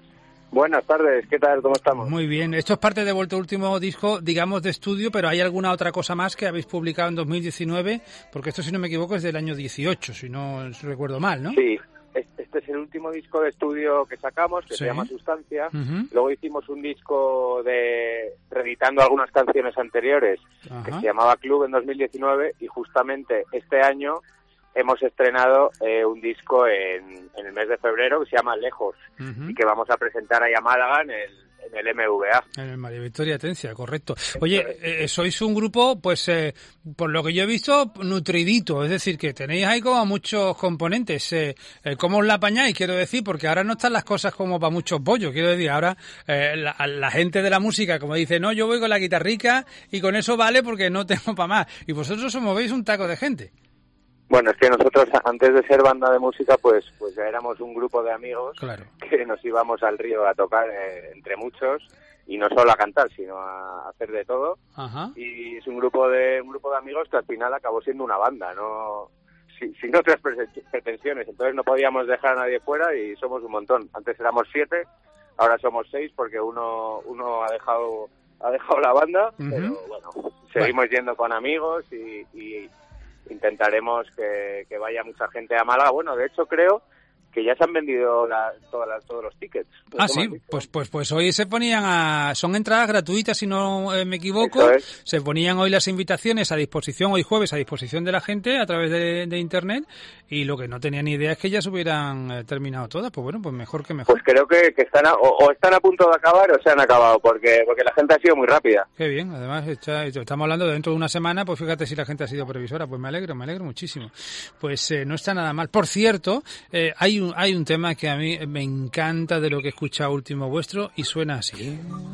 Buenas tardes, ¿qué tal? ¿Cómo estamos? Muy bien, esto es parte de vuestro último disco, digamos, de estudio, pero ¿hay alguna otra cosa más que habéis publicado en dos mil diecinueve? Porque esto, si no me equivoco, es del año dieciocho, si no recuerdo mal, ¿no? Sí, este es el último disco de estudio que sacamos, que sí. se llama Sustancia. Uh-huh. Luego hicimos un disco de reeditando algunas canciones anteriores, uh-huh, que se llamaba Club en dos mil diecinueve, y justamente este año hemos estrenado eh, un disco en, en el mes de febrero que se llama Lejos, uh-huh, y que vamos a presentar ahí a Málaga en el, en el M V A. En el María Victoria Atencia, correcto. Oye, eh, sois un grupo, pues, eh, por lo que yo he visto, nutridito, es decir, que tenéis ahí como muchos componentes. Eh, eh, ¿Cómo os la apañáis? Quiero decir, porque ahora no están las cosas como para muchos pollos. Quiero decir, ahora eh, la, la gente de la música, como dice, no, yo voy con la guitarrica y con eso vale porque no tengo para más. Y vosotros os movéis un taco de gente. Bueno, es que nosotros, antes de ser banda de música, pues pues ya éramos un grupo de amigos, claro, que nos íbamos al río a tocar eh, entre muchos, y no solo a cantar, sino a hacer de todo. Ajá. Y es un grupo de un grupo de amigos que al final acabó siendo una banda, no sin, sin otras pretensiones. Entonces no podíamos dejar a nadie fuera y somos un montón. Antes éramos siete, ahora somos seis porque uno uno ha dejado ha dejado la banda, uh-huh, pero bueno, seguimos bueno. yendo con amigos y, y intentaremos que, que vaya mucha gente a Málaga. Bueno, de hecho creo que ya se han vendido la, todas las, todos los tickets. Ah, sí, pues pues pues hoy se ponían a... Son entradas gratuitas, si no eh, me equivoco. Es. Se ponían hoy las invitaciones a disposición, hoy jueves, a disposición de la gente a través de, de Internet, y lo que no tenía ni idea es que ya se hubieran eh, terminado todas. Pues bueno, pues mejor que mejor. Pues creo que, que están a, o, o están a punto de acabar o se han acabado, porque porque la gente ha sido muy rápida. Qué bien, además está, estamos hablando de dentro de una semana, pues fíjate si la gente ha sido previsora. Pues me alegro, me alegro muchísimo. Pues eh, no está nada mal. Por cierto, eh, hay un hay un tema que a mí me encanta de lo que he escuchado último vuestro y suena así.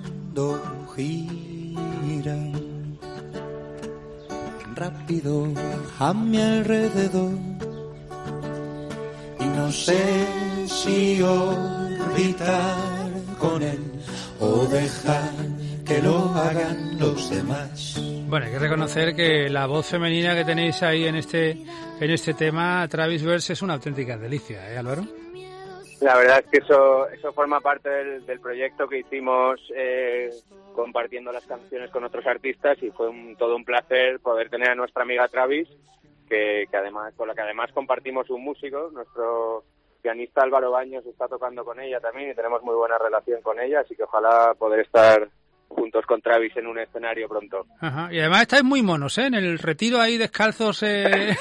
Gira rápido a mi alrededor y no sé si orbitar con él o dejar que lo hagan los demás. Bueno, hay que reconocer que la voz femenina que tenéis ahí en este en este tema, Travis Verse, es una auténtica delicia, ¿eh, Álvaro? La verdad es que eso eso forma parte del, del proyecto que hicimos eh, compartiendo las canciones con otros artistas, y fue un, todo un placer poder tener a nuestra amiga Travis que, que además con la que además compartimos un músico, nuestro pianista Álvaro Baños está tocando con ella también y tenemos muy buena relación con ella, así que ojalá poder estar juntos con Travis en un escenario pronto. Ajá. Y además estáis muy monos, ¿eh? En el retiro ahí descalzos, eh...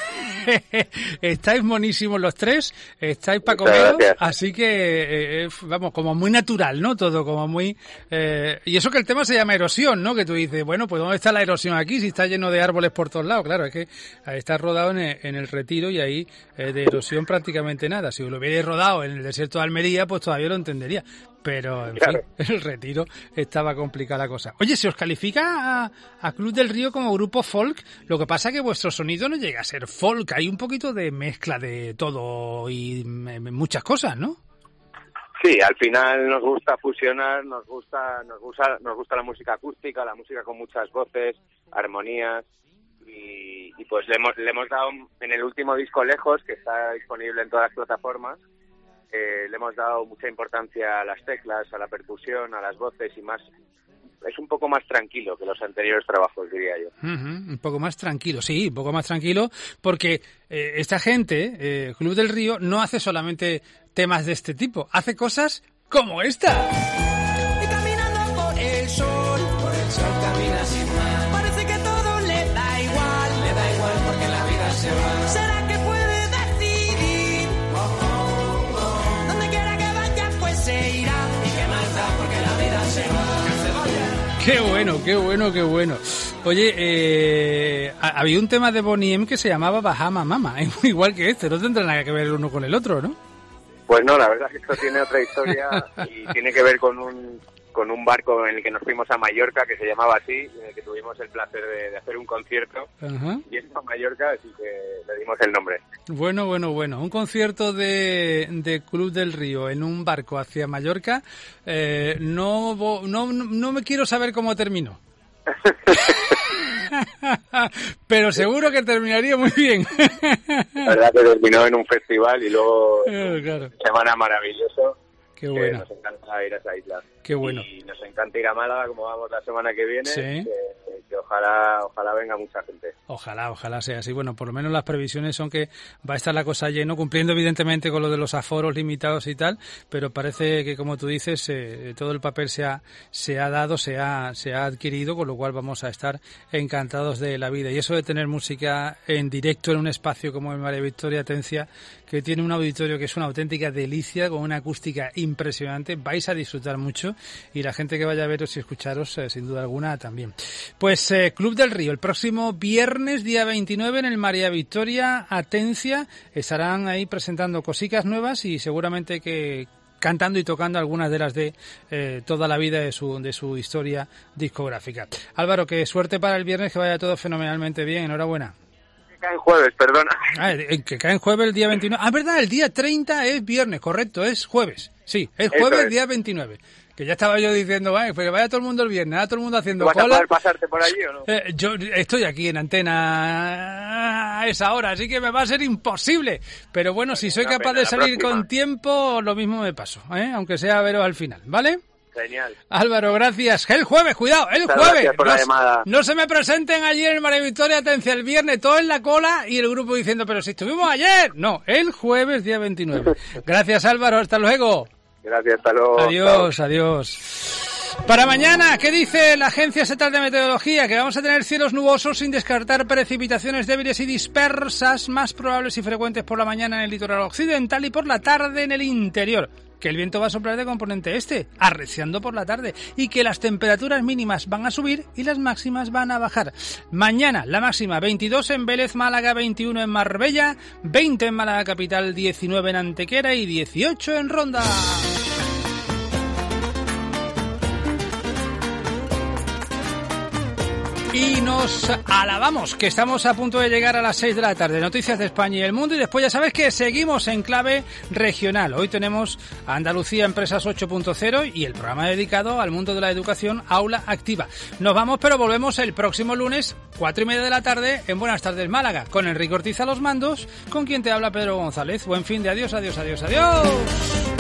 estáis monísimos los tres, estáis para comer, así que, eh, vamos, como muy natural, ¿no? Todo como muy... Eh... Y eso que el tema se llama erosión, ¿no? Que tú dices, bueno, pues ¿dónde está la erosión aquí si está lleno de árboles por todos lados? Claro, es que está rodado en el, en el retiro y ahí eh, de erosión prácticamente nada. Si lo hubierais rodado en el desierto de Almería, pues todavía lo entendería. Pero, en claro. fin, en el retiro estaba complicada la cosa. Oye, se os califica a, a Club del Río como grupo folk, lo que pasa es que vuestro sonido no llega a ser folk, hay un poquito de mezcla de todo y muchas cosas, ¿no? Sí, al final nos gusta fusionar, nos gusta, nos gusta, nos gusta la música acústica, la música con muchas voces, armonías, y, y pues le hemos, le hemos dado en el último disco Lejos, que está disponible en todas las plataformas. Eh, le hemos dado mucha importancia a las teclas, a la percusión, a las voces y más. Es un poco más tranquilo que los anteriores trabajos, diría yo. Uh-huh, un poco más tranquilo, sí, un poco más tranquilo, porque eh, esta gente, eh, Club del Río, no hace solamente temas de este tipo, hace cosas como esta. Y caminando por el sol, por el sol camina sin mal. Parece que todo le da igual, le da igual porque la vida se va. ¿Será que puede decidir? Oh, oh, oh. Donde quiera que vaya, pues se irá. Y que más da porque la vida se va. Que se vaya. Qué bueno, qué bueno, qué bueno. Oye, eh, había un tema de Bonnie M que se llamaba Bahama Mama, es muy igual que este, no tendrá nada que ver el uno con el otro, ¿no? Pues no, la verdad es que esto tiene otra historia y tiene que ver con un con un barco en el que nos fuimos a Mallorca, que se llamaba así, en el que tuvimos el placer de, de hacer un concierto. Ajá. Y es a Mallorca, así que le dimos el nombre. Bueno, bueno, bueno. Un concierto de, de Club del Río en un barco hacia Mallorca. Eh, no, no, no me quiero saber cómo terminó. Pero seguro que terminaría muy bien. La verdad que terminó en un festival y luego claro, claro. una semana maravilloso. Qué bueno. Nos encanta ir a esa isla. Qué bueno. Y nos encanta ir a Málaga, como vamos la semana que viene. Sí. Que, que ojalá, ojalá venga mucha gente. Ojalá, ojalá sea así. Bueno, por lo menos las previsiones son que va a estar la cosa lleno, cumpliendo evidentemente con lo de los aforos limitados y tal, pero parece que, como tú dices, eh, todo el papel se ha, se ha dado, se ha, se ha adquirido, con lo cual vamos a estar encantados de la vida. Y eso de tener música en directo en un espacio como el María Victoria Atencia, que tiene un auditorio que es una auténtica delicia, con una acústica impresionante, vais a disfrutar mucho y la gente que vaya a veros y escucharos, eh, sin duda alguna, también. Pues eh, Club del Río, el próximo viernes, día veintinueve, en el María Victoria Atencia, estarán ahí presentando cositas nuevas y seguramente que cantando y tocando algunas de las de eh, toda la vida de su, de su historia discográfica. Álvaro, que suerte para el viernes, que vaya todo fenomenalmente bien, enhorabuena. Que cae en jueves, perdona. Ah, que cae en jueves el día veintinueve. Ah, verdad, el día treinta es viernes, correcto, es jueves. Sí, es jueves el día veintinueve. Que ya estaba yo diciendo, vaya, pues que vaya todo el mundo el viernes, a todo el mundo haciendo cola. ¿Vas cola. a poder pasarte por allí o no? Eh, yo estoy aquí en antena a esa hora, así que me va a ser imposible. Pero bueno, si soy capaz de salir con tiempo, lo mismo me paso, ¿eh? Aunque sea a veros al final, ¿vale? Genial. Álvaro, gracias. El jueves, cuidado, el Muchas jueves. Gracias por no, la llamada. No se me presenten allí en el María Victoria Atencia el viernes, todo en la cola y el grupo diciendo, pero si estuvimos ayer. No, el jueves, día veintinueve. Gracias, Álvaro, hasta luego. Gracias, hasta luego. Adiós, Chao. Adiós. Para mañana, ¿qué dice la Agencia Estatal de Meteorología? Que vamos a tener cielos nubosos sin descartar precipitaciones débiles y dispersas, más probables y frecuentes por la mañana en el litoral occidental y por la tarde en el interior. Que el viento va a soplar de componente este, arreciando por la tarde, y que las temperaturas mínimas van a subir y las máximas van a bajar. Mañana la máxima veintidós en Vélez, Málaga, veintiuno en Marbella, veinte en Málaga capital, diecinueve en Antequera y dieciocho en Ronda. Y nos alabamos, que estamos a punto de llegar a las seis de la tarde. Noticias de España y el mundo. Y después ya sabes que seguimos en clave regional. Hoy tenemos a Andalucía Empresas ocho punto cero y el programa dedicado al mundo de la educación Aula Activa. Nos vamos, pero volvemos el próximo lunes, cuatro y media de la tarde, en Buenas Tardes Málaga. Con Enrique Ortiz a los mandos, con quien te habla Pedro González. Buen fin de adiós, adiós, adiós, adiós.